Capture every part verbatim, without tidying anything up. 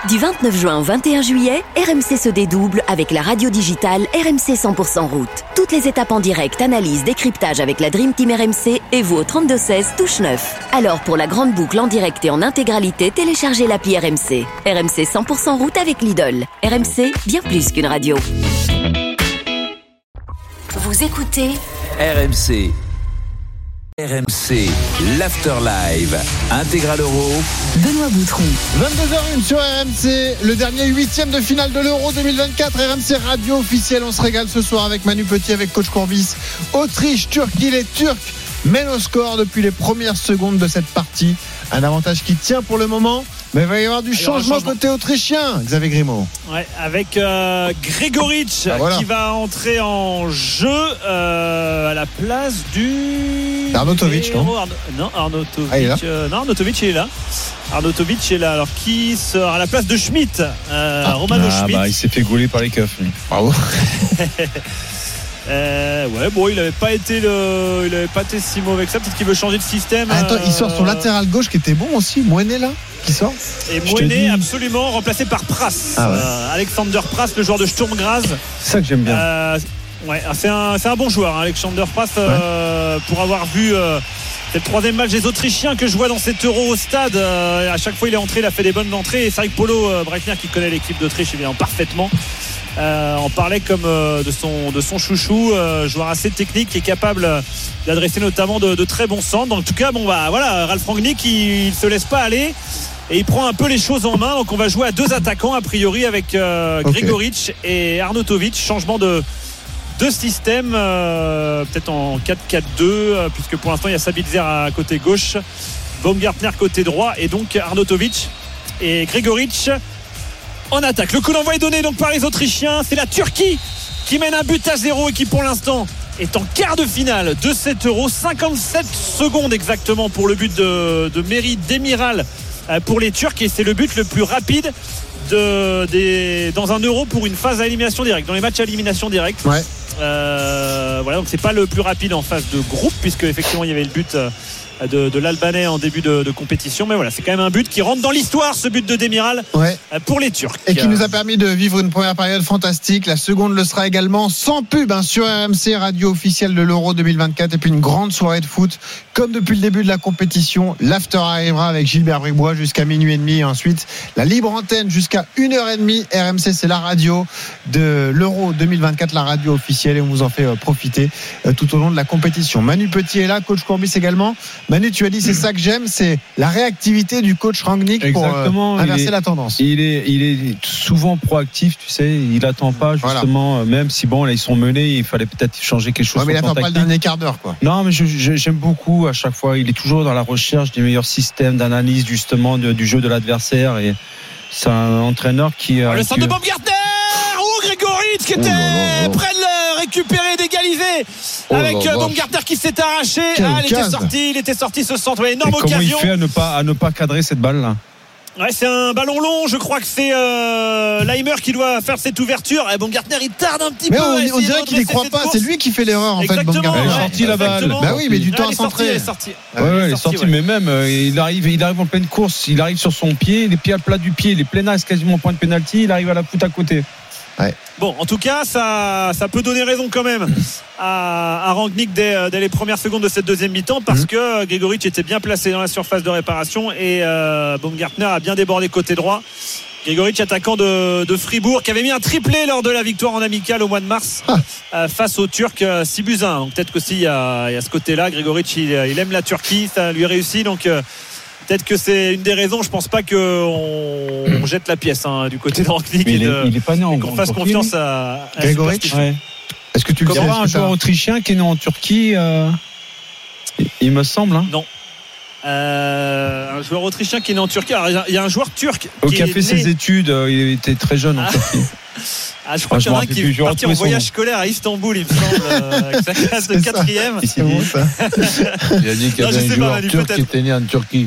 Du vingt-neuf juin au vingt et un juillet, R M C se dédouble avec la radio digitale R M C cent pour cent route. Toutes les étapes en direct, analyse, décryptage avec la Dream Team R M C et vous au trente-deux seize, touche neuf. Alors pour la grande boucle en direct et en intégralité, téléchargez l'appli R M C. R M C cent pour cent route avec Lidl. R M C, bien plus qu'une radio. Vous écoutez R M C. R M C, l'Afterlive, Intégral Euro. Benoît Boutron. vingt-deux heures une sur R M C, le dernier huitième de finale de l'Euro deux mille vingt-quatre. R M C radio officielle, on se régale ce soir avec Manu Petit, avec coach Courbis. Autriche, Turquie, les Turcs mènent au score depuis les premières secondes de cette partie. Un avantage qui tient pour le moment, mais il va y avoir du changement, changement côté autrichien. Xavier Grimaud. Ouais, avec euh, Gregoritsch ah, voilà. qui va entrer en jeu euh, à la place du Arnautovic, non Arno... Non, Arnautovic. Ah, il est là euh, non, Arnautovic il est là. Arnautovic est là. Alors qui sera à la place de Schmitt euh, ah, Romano ah, Schmitt. Bah, il s'est fait gauler par les keufs. Bravo. Euh, ouais, bon, il n'avait pas été le, il avait pas été si mauvais que ça. Peut-être qu'il veut changer de système. Ah, attends, euh... il sort son latéral gauche qui était bon aussi. Mouenet là, qui sort. Et Mouenet absolument remplacé par Pras. Ah ouais. euh, Alexander Pras, le joueur de Sturm Graz. C'est ça que j'aime bien. Euh, ouais, c'est un, c'est un bon joueur, hein, Alexander Pras. Euh, ouais. Pour avoir vu. Euh, C'est le troisième match des Autrichiens que je vois dans cet Euro au stade. Euh, à chaque fois, il est entré, il a fait des bonnes entrées. Et c'est vrai que Polo euh, Breitner, qui connaît l'équipe d'Autriche évidemment parfaitement, euh, en parlait comme euh, de son de son chouchou, euh, joueur assez technique, qui est capable d'adresser notamment de, de très bons centres. En tout cas, bon bah voilà, Ralf Rangnick, il, il se laisse pas aller et il prend un peu les choses en main. Donc on va jouer à deux attaquants a priori avec euh, okay. Gregoritsch et Arnautovic. Changement de Deux systèmes, euh, peut-être en quatre quatre deux, euh, puisque pour l'instant il y a Sabitzer à côté gauche, Baumgartner côté droit, et donc Arnautovic et Gregoritsch en attaque. Le coup d'envoi est donné donc par les Autrichiens. C'est la Turquie qui mène un but à zéro et qui pour l'instant est en quart de finale de cet Euro. cinquante-sept secondes exactement pour le but de, de Merih Demiral pour les Turcs, et c'est le but le plus rapide de, des, dans un Euro pour une phase à élimination directe, dans les matchs à élimination directe. Ouais. Euh, voilà, donc c'est pas le plus rapide en phase de groupe, puisque effectivement il y avait le but de, de l'Albanais en début de, de compétition, mais voilà, c'est quand même un but qui rentre dans l'histoire, ce but de Demiral, ouais. pour les Turcs, et qui nous a permis de vivre une première période fantastique. La seconde le sera également, sans pub, hein, sur R M C, radio officielle de l'Euro deux mille vingt-quatre, et puis une grande soirée de foot comme depuis le début de la compétition. L'after arrivera avec Gilbert Bribois jusqu'à minuit et demi, et ensuite la libre antenne jusqu'à une heure trente. R M C, c'est la radio de l'Euro deux mille vingt-quatre, la radio officielle, et on vous en fait profiter tout au long de la compétition. Manu Petit est là, coach Courbis également. Manu, tu as dit, c'est ça que j'aime, c'est la réactivité du coach Rangnick. Exactement, pour euh, inverser est, la tendance. Il est, il est souvent proactif, tu sais, il attend pas justement, voilà. Même si bon là ils sont menés, il fallait peut-être changer quelque chose. Ouais, mais il attend pas le dernier quart d'heure, quoi. Non, mais je, je, j'aime beaucoup à chaque fois. Il est toujours dans la recherche des meilleurs systèmes d'analyse justement de, du jeu de l'adversaire, et c'est un entraîneur qui. Oh, le centre de Baumgartner, oh Gregoritsch qui était oh près de le récupérer, d'égaliser, oh avec Baumgartner qui s'est arraché. Ah, il était sorti, il était sorti ce centre, énorme et occasion. Comment il fait à ne pas à ne pas cadrer cette balle là? Ouais, c'est un ballon long, je crois que c'est euh, Leimer qui doit faire cette ouverture. Et Baumgartner, il tarde un petit mais peu. On, on dirait qu'il n'y croit pas, c'est lui qui fait l'erreur en exactement, fait. Baumgartner. Il est sorti la balle. Bah oui, mais du non, temps à centrer. Il est sorti, ouais, ouais, il est sorti, ouais. Mais même euh, il arrive, il arrive en pleine course, il arrive sur son pied, les pieds à plat du pied, les plein axe quasiment point de pénalty, il arrive à la poutre à côté. Ouais. Bon, en tout cas, ça, ça peut donner raison quand même à, à Rangnick dès, dès les premières secondes de cette deuxième mi-temps, parce mmh. que Gregoritsch était bien placé dans la surface de réparation, et euh, Baumgartner a bien débordé côté droit. Gregoritsch, attaquant de, de Fribourg, qui avait mis un triplé lors de la victoire en amical au mois de mars ah. euh, face aux Turcs, euh, six buts à un. Donc peut-être qu'aussi il y a, il y a ce côté-là. Gregoritsch, il, il aime la Turquie, ça lui réussit, donc euh, peut-être que c'est une des raisons. Je pense pas qu'on on jette la pièce, hein, du côté de Rangnick, et, de, il est pas né en, qu'on fasse en confiance à, à Gregoritsch. Ouais. Est-ce que tu le sais, un joueur autrichien qui est né en Turquie, euh, il me semble. Hein. Non. Euh, un joueur autrichien qui est né en Turquie. Alors, il y a un joueur turc qui, qui a fait né... ses études. Il était très jeune en ah. Turquie. Ah, je crois qu'il y en a un qui est parti en voyage scolaire à Istanbul, il me semble, euh, avec sa classe de quatrième. C'est bon, ça. Il a dit qu'il y avait non, un joueur pas, turc qui était né en Turquie.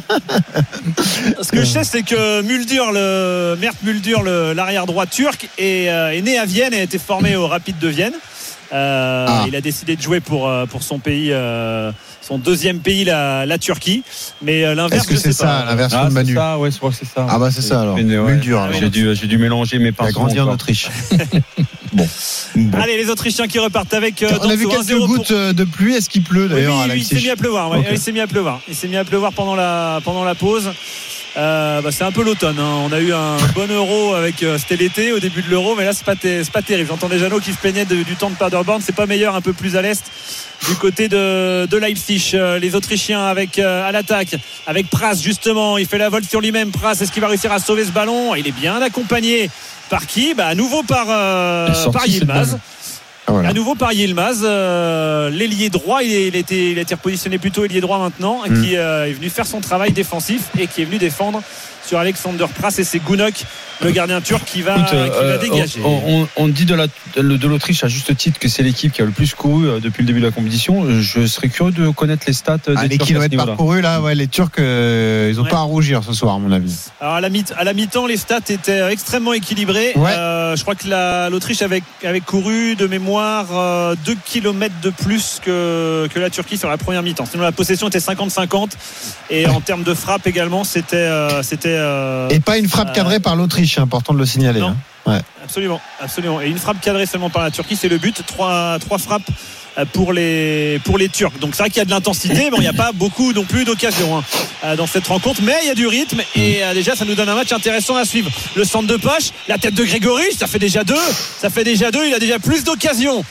Ce que je sais, c'est que Muldur, le Mert Muldur, le, l'arrière droit turc, est, euh, est né à Vienne et a été formé au Rapide de Vienne. Euh, ah. Il a décidé de jouer pour, pour son pays, euh, son son deuxième pays, la, la Turquie. Mais euh, l'inverse, est-ce que je c'est sais pas. ça, l'inversion Ah, de Manu? c'est ça, ouais, je crois que c'est ça. Ah bah c'est ça alors. Mais, ouais, Plus dur. Ah, alors. J'ai dû, j'ai dû mélanger mes Il a pinceaux. grandi en encore. Autriche. Bon. Bon. Allez, les Autrichiens qui repartent avec. Euh, On a vu Danso, un quelques zéro pour- gouttes de pluie. Est-ce qu'il pleut Oui, d'ailleurs oui, à oui, il s'est mis Leipzig? à pleuvoir. Ouais. Ok. Il s'est mis à pleuvoir. Il s'est mis à pleuvoir pendant la pendant la pause. Euh, bah, c'est un peu l'automne. Hein. On a eu un bon Euro avec. Euh, c'était l'été au début de l'Euro, mais là c'est pas t- c'est pas terrible. J'entendais Jeannot qui se plaignait de- du temps de Paderborn. C'est pas meilleur, un peu plus à l'est du côté de, de Leipzig. Euh, les Autrichiens avec euh, à l'attaque avec Pras justement. Il fait la volte sur lui-même. Pras, est-ce qu'il va réussir à sauver ce ballon? Il est bien accompagné par qui? Bah à nouveau par euh, Il est sorti, par cette Yilmaz. balle. Ah, voilà. À nouveau par Yilmaz, euh, l'ailier droit, il, est, il, était, il a été repositionné plutôt ailier droit maintenant, Mm. qui euh, est venu faire son travail défensif et qui est venu défendre sur Alexander Pras, et c'est Gunok, le gardien turc, qui va, Écoute, qui va euh, dégager. on, on- on dit de, la, de l'Autriche à juste titre que c'est l'équipe qui a le plus couru euh, depuis le début de la compétition. Je serais curieux de connaître les stats des Ah, les Turcs à ce kilomètres niveau-là. parcourus là, ouais, les Turcs, euh, ils ont Ouais. pas à rougir ce soir à mon avis. Alors à la, mi- à la mi-temps, les stats étaient extrêmement équilibrés. Ouais. Euh, je crois que la- l'Autriche avait, avait couru de mémoire euh, deux kilomètres de plus que, que la Turquie sur la première mi-temps. Sinon la possession était cinquante cinquante et en termes de frappe également, c'était... euh, c'était euh, Et pas une frappe cadrée par l'Autriche, c'est important de le signaler. Non. hein. Ouais. Absolument, absolument. Et une frappe cadrée seulement par la Turquie, c'est le but. Trois, trois frappes pour les, pour les Turcs. Donc c'est vrai qu'il y a de l'intensité. Bon, il n'y a pas beaucoup non plus d'occasions hein, dans cette rencontre, mais il y a du rythme et euh, déjà ça nous donne un match intéressant à suivre. Le centre de poche, la tête de Grégory, ça fait déjà deux. Ça fait déjà deux. Il a déjà plus d'occasions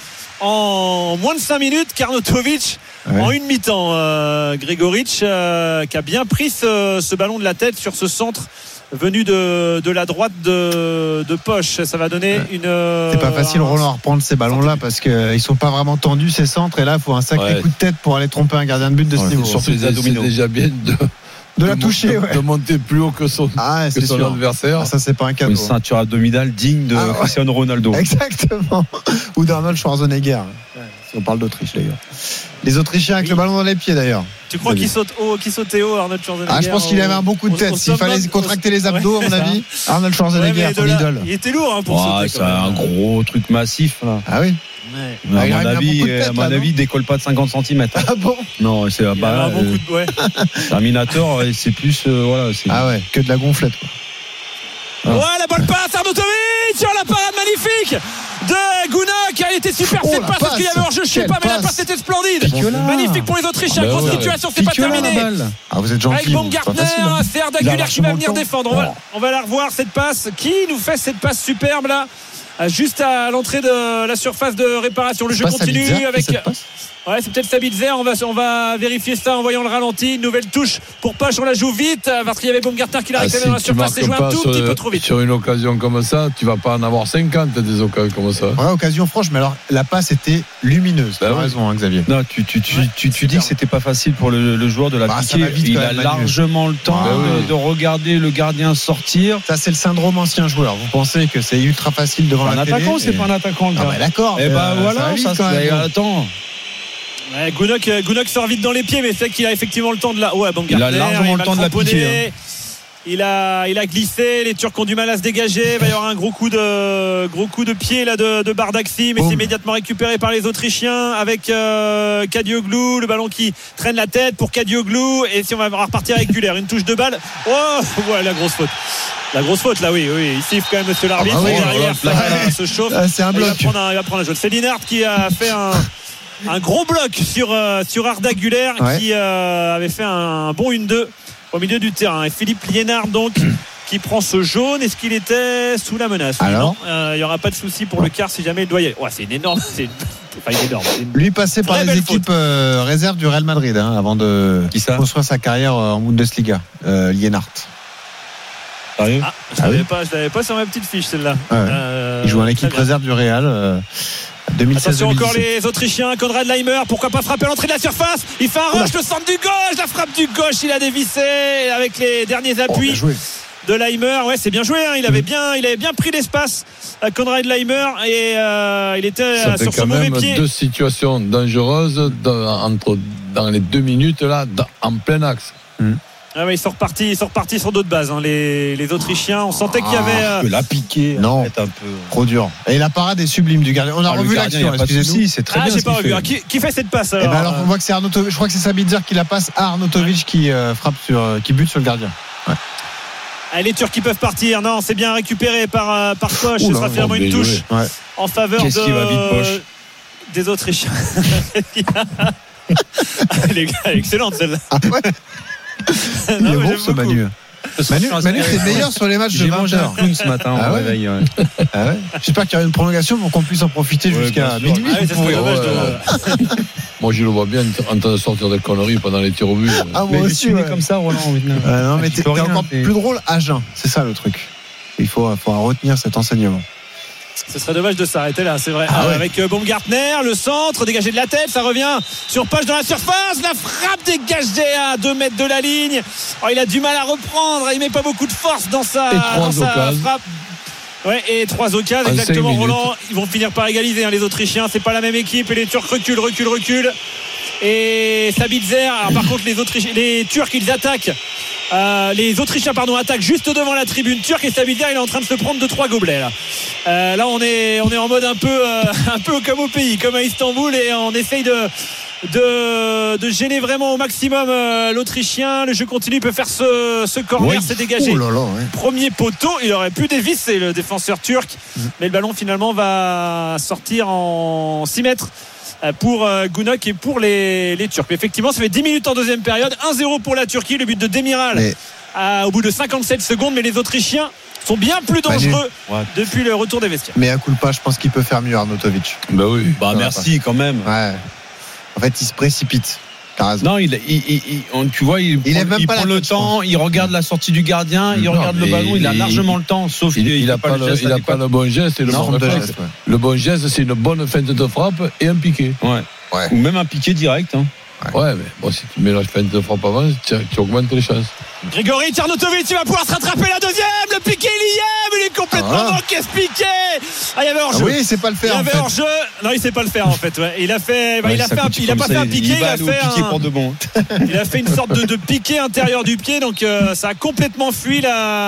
en moins de cinq minutes qu'Arnautovic Ouais. en une mi-temps. Euh, Gregoric euh, qui a bien pris ce, ce ballon de la tête sur ce centre venu de, de la droite de, de Poche. Ça va donner une. C'est pas facile, Roland, à reprendre ces ballons-là parce qu'ils sont pas vraiment tendus ces centres. Et là, il faut un sacré Ouais. coup de tête pour aller tromper un gardien de but de ce Ouais, niveau. surtout, les c'est abdominaux. déjà bien de, De la de toucher, mon- ouais. de monter plus haut que son, Ah, que c'est son sûr. adversaire. Ah, ça, c'est pas un cadeau. Une ceinture abdominale digne de Ah, ouais. Cristiano Ronaldo. Exactement. Ou d'Arnold Schwarzenegger. Si on parle d'Autriche, d'ailleurs. Les Autrichiens avec Oui. le ballon dans les pieds, d'ailleurs. Tu crois qu'il saute haut, qu'il sautait haut, Arnold Schwarzenegger? Ah, je pense qu'il avait un bon coup de au- tête. au S'il fallait summum, contracter au- les abdos, à mon Ouais, avis, Arnold ouais, Schwarzenegger, mais ton de là, idole. il était lourd hein, pour Ouais, sauter. c'est quand même. un gros truc massif là. Ah oui. Ouais. Ah, il à a mon mis un avis, bon coup de tête, à mon là, non avis, il décolle pas de cinquante centimètres. Ah bon? Non, c'est Il avait bah, un bon euh, coup de. Ouais. Terminator, et c'est plus euh, voilà. C'est, Ah ouais, que de la gonflette, quoi. Ah. Ouais, la bonne passe, Arnautovic sur la parade magnifique de Gunok. Elle était super Oh, cette la passe. Est-ce qu'il y avait passe. hors-jeu? Je sais Quelle pas, mais la passe. passe était splendide. Pique-la. Magnifique pour les Autrichiens. Ah bah Grosse ouais, situation, c'est pas Pique-la, la terminé. balle. Ah, vous êtes gentil. Avec vous. Baumgartner, C'est pas facile, hein. c'est Arda Il a Güler qui va largement venir le temps. défendre. On va, on va la revoir cette passe. Qui nous fait cette passe superbe là, juste à l'entrée de la surface de réparation? Le C'est jeu pas continue Sabitzer qui fait avec. cette passe Ouais, c'est peut-être Sabitzer. On va, on va vérifier ça en voyant le ralenti. Une nouvelle touche pour Poche. On la joue vite parce qu'il y avait Baumgartner qui l'a Ah, réclamé si dans la tu surface. C'est marques joué un pas tout sur, petit peu trop vite. sur une occasion comme ça, tu vas pas en avoir cinquante des occasions comme ça. Vraie occasion franche, mais alors la passe était lumineuse. Tu Bah as oui. raison, hein, Xavier. Non, tu, tu, tu, Ouais, tu, tu dis super. que c'était pas facile pour le, le joueur de la Bah, ça piquer. va vite Il quand a même, Manu. largement le temps Bah de, oui. de regarder le gardien sortir. Ça, c'est le syndrome ancien joueur. Vous pensez que c'est ultra facile devant Un la télé attaquant, c'est et- pas un attaquant. le Ah gars. bah d'accord. Eh mais, bah euh, ça voilà, va vite ça, quand c'est- même. attends. Ouais, Gunok, euh, Gunok sort vite dans les pieds, mais c'est qu'il a effectivement le temps de la. Ouais, Baumgartner, Il a largement il le va temps de la cramponner. piquer, hein. Il a, il a glissé. Les Turcs ont du mal à se dégager. Il va y avoir un gros coup de, gros coup de pied là de, de Bardaxi, mais Boum. c'est immédiatement récupéré par les Autrichiens avec euh, Kadioglu, le ballon qui traîne la tête pour Kadioglu. Et si on va repartir avec Güler, une touche de balle. Oh, ouais, la grosse faute. La grosse faute là, oui, oui. Il siffle quand même, monsieur l'arbitre. Ah bah oui, derrière, là, ça, là, se chauffe. Ah, c'est un Il va bloc. prendre un, il va prendre un jaune. C'est Linhart qui a fait un. Un gros bloc sur, euh, sur Arda Güler Ouais. qui euh, avait fait un bon un deux au milieu du terrain. Et Philippe Liénard donc qui prend ce jaune. Est-ce qu'il était sous la menace? Oui, Alors non, euh, il n'y aura pas de souci pour le quart si jamais il doit y aller. Ouais, c'est une énorme. C'est une... Enfin, il est énorme. C'est une- Lui passé par Très les belle équipes euh, réserves du Real Madrid hein, avant de Qui ça construire sa carrière euh, en Bundesliga. Euh, Lienhardt. Sérieux Ah, je Ah l'avais oui pas, je l'avais pas sur ma petite fiche celle-là. Ouais. Euh, Il joue en très équipe bien. réserve du Real. Euh, deux mille seize Attention deux mille encore dix-sept. les Autrichiens, Konrad Leimer, pourquoi pas frapper à l'entrée de la surface? Il fait un rush, le centre du gauche, la frappe du gauche, il a dévissé avec les derniers Oh, appuis bien joué. de Leimer. Ouais, c'est bien joué, hein. il avait bien, il avait bien pris l'espace à Konrad Leimer et euh, il était Ça euh, fait sur ce quand mauvais même pied. deux situations dangereuses dans, entre, dans les deux minutes là, dans- en plein axe. Ah ouais, ils sont repartis, ils sont repartis sur d'autres bases, hein, les, les Autrichiens. On sentait qu'il y avait. Euh... La piqué. Non. Un peu. Trop dur. Et la parade est sublime du gardien. On a ah, revu l'action, excusez-nous. C'est très ah, bien. J'ai pas revu. Qui, qui fait cette passe alors, eh ben alors on voit que c'est Arnautovic. Je crois que c'est Sabitzer qui la passe à Arnautovic ouais. qui euh, frappe sur, euh, qui bute sur le gardien. Ouais. Ah, les Turcs qui peuvent partir. Non, c'est bien récupéré par, euh, par Posch. Ce sera finalement une touche ouais. en faveur Qu'est-ce de, qui va vite, Posch des Autrichiens. Elle est excellente celle-là. Ah ouais. Il est bon ce Manu. Manu, Manu c'est meilleur sur les matchs de vingt heures ce matin ah au ouais. réveil. Ouais. Ah ouais. J'espère qu'il y aura une prolongation pour qu'on puisse en profiter ouais, jusqu'à minuit. Ah ouais, ouais, ouais. Moi je le vois bien en train de sortir des conneries pendant les tirs au but. Ah moi mais aussi ouais. comme ça Roland. Euh, non mais t'es, t'es encore t'es... plus drôle à jeun. C'est ça le truc. Il faut, faut retenir cet enseignement. Ce serait dommage de s'arrêter là, c'est vrai. Ah ouais. Avec Baumgartner, le centre, dégagé de la tête, ça revient sur Posch dans la surface. La frappe dégagée à deux mètres de la ligne. Oh, il a du mal à reprendre, il met pas beaucoup de force dans sa, dans sa frappe. Ouais, et trois occasions, exactement, Roland. Ils vont finir par égaliser, hein, les Autrichiens. C'est pas la même équipe et les Turcs reculent, reculent, reculent. Et Sabitzer, alors par contre les Autrichiens, les Turcs ils attaquent euh, les Autrichiens pardon attaquent juste devant la tribune turque et Sabitzer il est en train de se prendre deux trois gobelets là. Euh, là on est on est en mode un peu euh, un peu comme au pays, comme à Istanbul, et on essaye de de, de gêner vraiment au maximum euh, l'Autrichien. Le jeu continue, il peut faire ce, ce corner, oui. C'est dégagé. Oh là là, ouais. Premier poteau, il aurait pu dévisser le défenseur turc, mmh. mais le ballon finalement va sortir en six mètres pour Gunok et pour les, les Turcs. Mais effectivement, ça fait dix minutes en deuxième période. un zéro pour la Turquie, le but de Demiral mais... à, au bout de cinquante-sept secondes. Mais les Autrichiens sont bien plus dangereux ouais. depuis le retour des vestiaires. Mais à coup de pas, je pense qu'il peut faire mieux, Arnautovic. Bah oui. Bah merci quand même. Ouais. En fait, il se précipite. Non, il, il, il, il, tu vois, il, il, prend, il prend le temps, il regarde la sortie du gardien, il non, regarde le ballon, il a largement il, le temps, sauf il, qu'il il n'a pas, pas, le, pas le bon geste et le non, bon réflexe. Geste, ouais. Le bon geste, c'est une bonne feinte de frappe et un piqué. Ouais. Ouais. Ou même un piqué direct. Hein. Ouais. ouais, mais bon, si tu mets la feinte de frappe avant, tu, tu augmentes les chances. Grigori Arnautovic, il va pouvoir se rattraper la deuxième. Le piqué, il y est, mais il est complètement ah. manqué ce piqué. Ah, il y avait hors-jeu. Ah oui, il sait pas le faire. Il y avait en fait. hors-jeu. Non, il sait pas le faire en fait. Ouais. Il a fait, bah, ouais, il a fait un, il a pas fait un piqué, il, il a fait un. Pour de bon. Il a fait une sorte de, de piqué intérieur du pied, donc euh, ça a complètement fui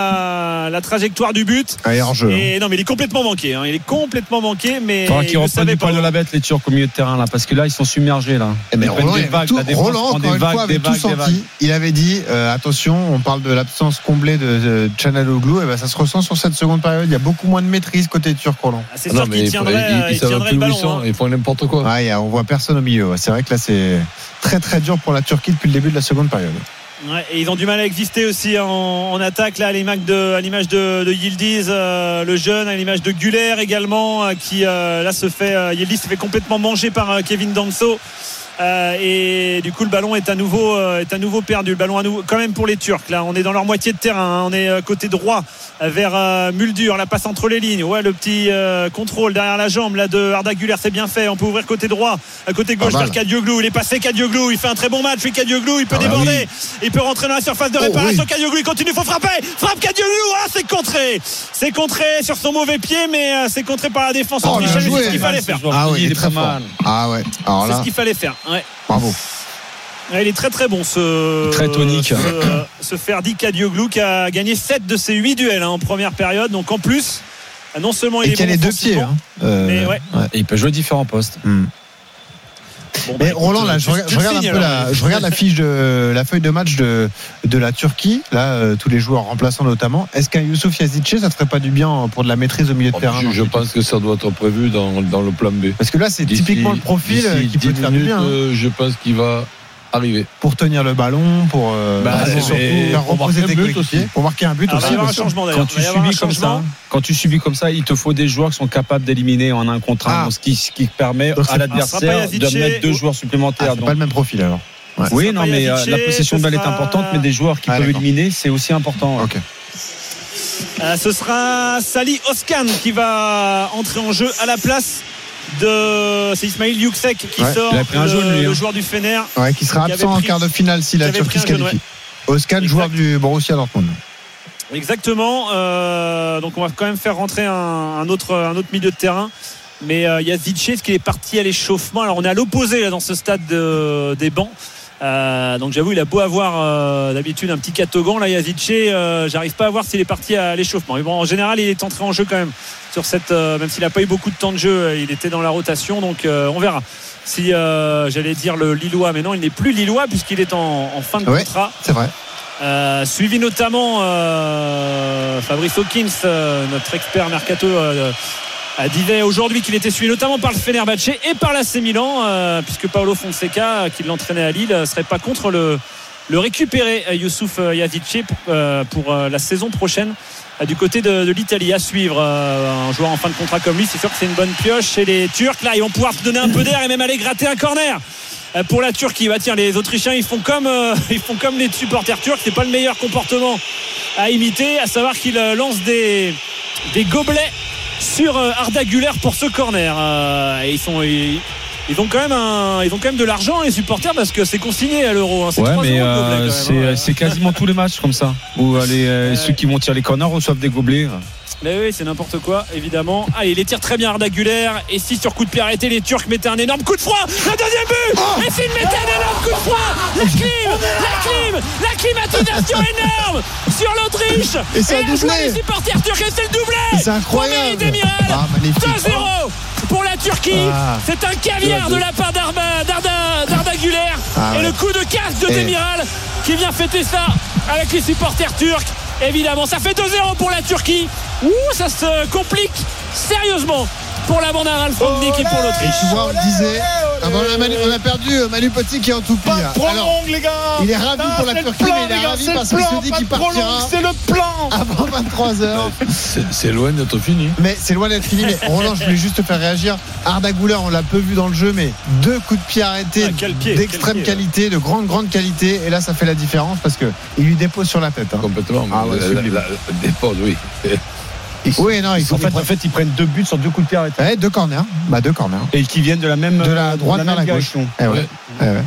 la, la trajectoire du but. Ah, et hors-jeu. Et non, mais il est complètement manqué. Hein. Il est complètement manqué, mais. Il faudra qu'ils reprennent du poil de la bête les Turcs au milieu de terrain là, parce que là ils sont submergés là. Et mais Roland, des vagues, tout, la défense, Roland encore une vagues, fois, avait tout senti. Il avait dit euh, attention, on parle de l'absence comblée de Çalhanoğlu, et ben ça se ressent sur cette seconde période. Il y a beaucoup moins de maîtrise côté turc, Roland. Ah, c'est sûr qu'il tiendrait, il, il tiendrait le ballon. Hein. Ils font n'importe quoi. Ouais, on voit personne au milieu. C'est vrai que là c'est très très dur pour la Turquie depuis le début de la seconde période. Ouais, et ils ont du mal à exister aussi en, en attaque là, à l'image de, à l'image de, de Yildiz, euh, le jeune, à l'image de Güler également, euh, qui euh, là se fait euh, Yildiz se fait complètement manger par euh, Kevin Danso. Euh, et du coup le ballon est à nouveau euh, est à nouveau perdu, le ballon à nouveau quand même pour les Turcs. Là on est dans leur moitié de terrain, hein. On est euh, côté droit euh, vers euh, Muldur, la passe entre les lignes, ouais, le petit euh, contrôle derrière la jambe là de Arda Güler, c'est bien fait. On peut ouvrir côté droit, à côté gauche vers Kadioglu, il est passé Kadioglu, il fait un très bon match, puis Kadioglu il peut ah déborder, oui. Il peut rentrer dans la surface de réparation. Oh, oui. Kadioglu il continue, il faut frapper, frappe Kadioglu, ah, c'est contré c'est contré sur son mauvais pied, mais euh, c'est contré par la défense oh, autrichienne. C'est ce qu'il fallait faire. Ah oui, il est très fort. Ah ouais. Alors là, c'est ce qu'il fallait faire. Ouais. Bravo. Il est très très bon ce très tonique ce, euh, ce Ferdi Kadioglu qui a gagné sept de ses huit duels hein, en première période, donc en plus non seulement il et est qu'il bon a les deux pieds hein. euh, mais ouais. Ouais. Et il peut jouer différents postes. Mm. Bon, mais bah, Roland, là, je, regarde, je regarde un peu la, je regarde la fiche de la feuille de match de de la Turquie. Là, euh, tous les joueurs remplaçants notamment. Est-ce qu'un Youssouf Yazidche, ça ne ferait pas du bien pour de la maîtrise au milieu de oh, terrain? Je, je pense que ça doit être prévu dans dans le plan B. Parce que là, c'est d'ici, typiquement le profil qui peut te faire du bien. Euh, je pense qu'il va arriver pour tenir le ballon, pour euh, bah, surtout faire reposer tes coéquipiers, pour marquer un but ah, aussi. Il y avoir un changement d'ailleurs. Quand tu subis comme ça, quand tu subis comme ça, il te faut des joueurs qui sont capables d'éliminer en un contre un, ah. ce qui ce qui permet donc à l'adversaire de mettre deux joueurs supplémentaires. Ah, c'est donc pas le même profil alors. Ouais. Oui, non, mais euh, la possession de balle est importante, mais des joueurs qui ah, peuvent d'accord. éliminer, c'est aussi important. Ok. Euh, ce sera Salih Özcan qui va entrer en jeu à la place de c'est Ismail Yüksek qui ouais, sort un le, jaune, lui, hein. le joueur du Fener ouais, qui sera qui absent pris, en quart de finale si la Turquie se qualifie. Özcan, ouais. joueur du Borussia Dortmund. Exactement, euh, donc on va quand même faire rentrer un, un, autre, un autre milieu de terrain, mais il euh, y a Yazidche qui est parti à l'échauffement. Alors on est à l'opposé là, dans ce stade de, des bancs. Euh, donc j'avoue, il a beau avoir euh, d'habitude un petit catogan là, Yazice, euh, j'arrive pas à voir s'il est parti à l'échauffement. Mais bon, en général, il est entré en jeu quand même sur cette, euh, même s'il a pas eu beaucoup de temps de jeu, il était dans la rotation. Donc euh, on verra si euh, j'allais dire le Lillois, mais non, il n'est plus Lillois puisqu'il est en, en fin de ouais, contrat. C'est vrai. Euh, suivi notamment euh, Fabrice Hawkins, euh, notre expert mercato. Euh, Euh, disait aujourd'hui qu'il était suivi notamment par le Fenerbahçe et par l'A C Milan, euh, puisque Paolo Fonseca, qui l'entraînait à Lille, ne serait pas contre le, le récupérer, euh, Youssouf Yazice, pour, euh, pour euh, la saison prochaine euh, du côté de, de l'Italie. À suivre, euh, un joueur en fin de contrat comme lui, c'est sûr que c'est une bonne pioche chez les Turcs. Là, ils vont pouvoir se donner un peu d'air et même aller gratter un corner euh, pour la Turquie. Bah, tiens, les Autrichiens, ils font comme, euh, ils font comme les supporters turcs. C'est pas le meilleur comportement à imiter, à savoir qu'ils euh, lancent des, des gobelets sur Arda Güler pour ce corner. Euh, et ils sont ils, ils ont quand même un, ils ont quand même de l'argent les supporters parce que c'est consigné à l'euro. Hein. C'est ouais, trois mais euros le gobelet, euh, quand même, c'est, hein. c'est quasiment tous les matchs comme ça où euh, les, euh, ouais. ceux qui vont tirer les corners reçoivent des gobelets. Mais oui, c'est n'importe quoi, évidemment. Allez, les tire très bien Arda Güler. Et si sur coup de pied arrêté, les Turcs mettaient un énorme coup de froid, le deuxième but. Oh, et s'ils mettaient un énorme coup de froid, la clim, la clim, la climatisation énorme sur l'Autriche. Et c'est et un doublé. Les supporters turcs, et c'est le doublé. C'est incroyable. Ah, magnifique. deux zéro pour la Turquie. Ah. C'est un caviar de la part d'Arda, d'Arda, d'Arda Güler. Ah, et ouais. Le coup de casse de et... Demiral qui vient fêter ça avec les supporters turcs. Évidemment, ça fait deux zéro pour la Turquie. Ouh, ça se complique sérieusement pour la bande à Ralph Rangnick et pour l'Autriche. Tu vois, on le disait. Ah bon, on, a Manu, on a perdu Manu Petit qui est en toupie. Alors, les gars. Il est ravi ah, pour la Turquie, plan, mais il est ravi parce qu'il se dit qu'il partira. C'est le plan. Avant vingt-trois heures. C'est, c'est loin d'être fini. Mais c'est loin d'être fini. Mais Roland, je voulais juste te faire réagir. Arda Güler, on l'a peu vu dans le jeu, mais deux coups de pied arrêtés ah, pied, d'extrême pied, qualité, de grande, grande qualité. Et là, ça fait la différence parce qu'il lui dépose sur la tête. Hein. Complètement. Ah, ouais, la, la, la, la dépose, oui. Ils sont, oui, non, ils sont en, fait, en fait, ils prennent deux buts sur deux coups de pied arrêtés. Ouais, deux corners. Bah, deux corners. Et qui viennent de la même de la droite de la vers la gauche. Eh ouais. Ouais. Eh ouais.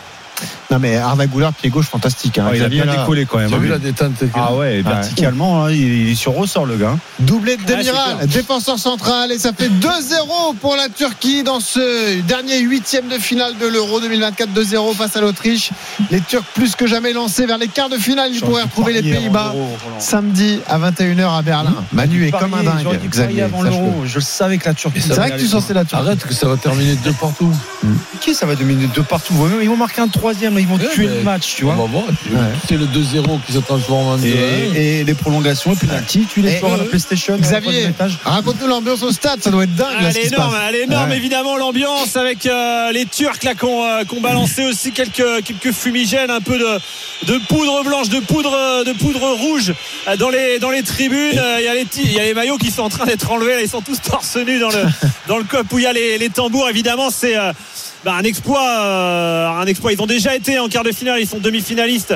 Non mais Arda Güler, pied gauche, fantastique. Hein. Oh, il a bien là... décollé quand même. Tu as hein. vu la détente? Ah ouais, verticalement, hein, il est sur ressort le gars. Doublé de Demiral, ouais, défenseur central, et ça fait deux zéro pour la Turquie dans ce dernier huitième de finale de l'Euro deux mille vingt-quatre. Deux zéro face à l'Autriche. Les Turcs plus que jamais lancés vers les quarts de finale. Ils pourraient retrouver les Pays-Bas samedi à vingt et une heures à Berlin. Mmh. Manu est comme un dingue. Xavier, avant l'Euro, je le savais que la Turquie. C'est vrai que tu sentais la Turquie. Arrête que ça va terminer deux partout. Mmh. Qui ça va terminer deux partout? Ils vont marquer un troisième, ils vont ouais, tuer le match, tu vois. Bon, bon, ouais. C'est le deux zéro qui se transforme en deux. Et, et les prolongations, et penalty, tu les sors à la PlayStation. Xavier, raconte-nous l'ambiance au stade, ça doit être dingue. Elle est énorme, elle est énorme, ouais. Évidemment, l'ambiance avec euh, les Turcs là qui ont, euh, qui ont balancé aussi quelques, quelques fumigènes, un peu de, de poudre blanche, de poudre, de poudre rouge euh, dans les, dans les tribunes. Il euh, y a les, il y a les maillots qui sont en train d'être enlevés, là, ils sont tous torse nu dans le, dans le cop où il y a les, les tambours. Évidemment, c'est euh, bah, un exploit, euh, un exploit. Ils ont déjà été en quart de finale, ils sont demi-finalistes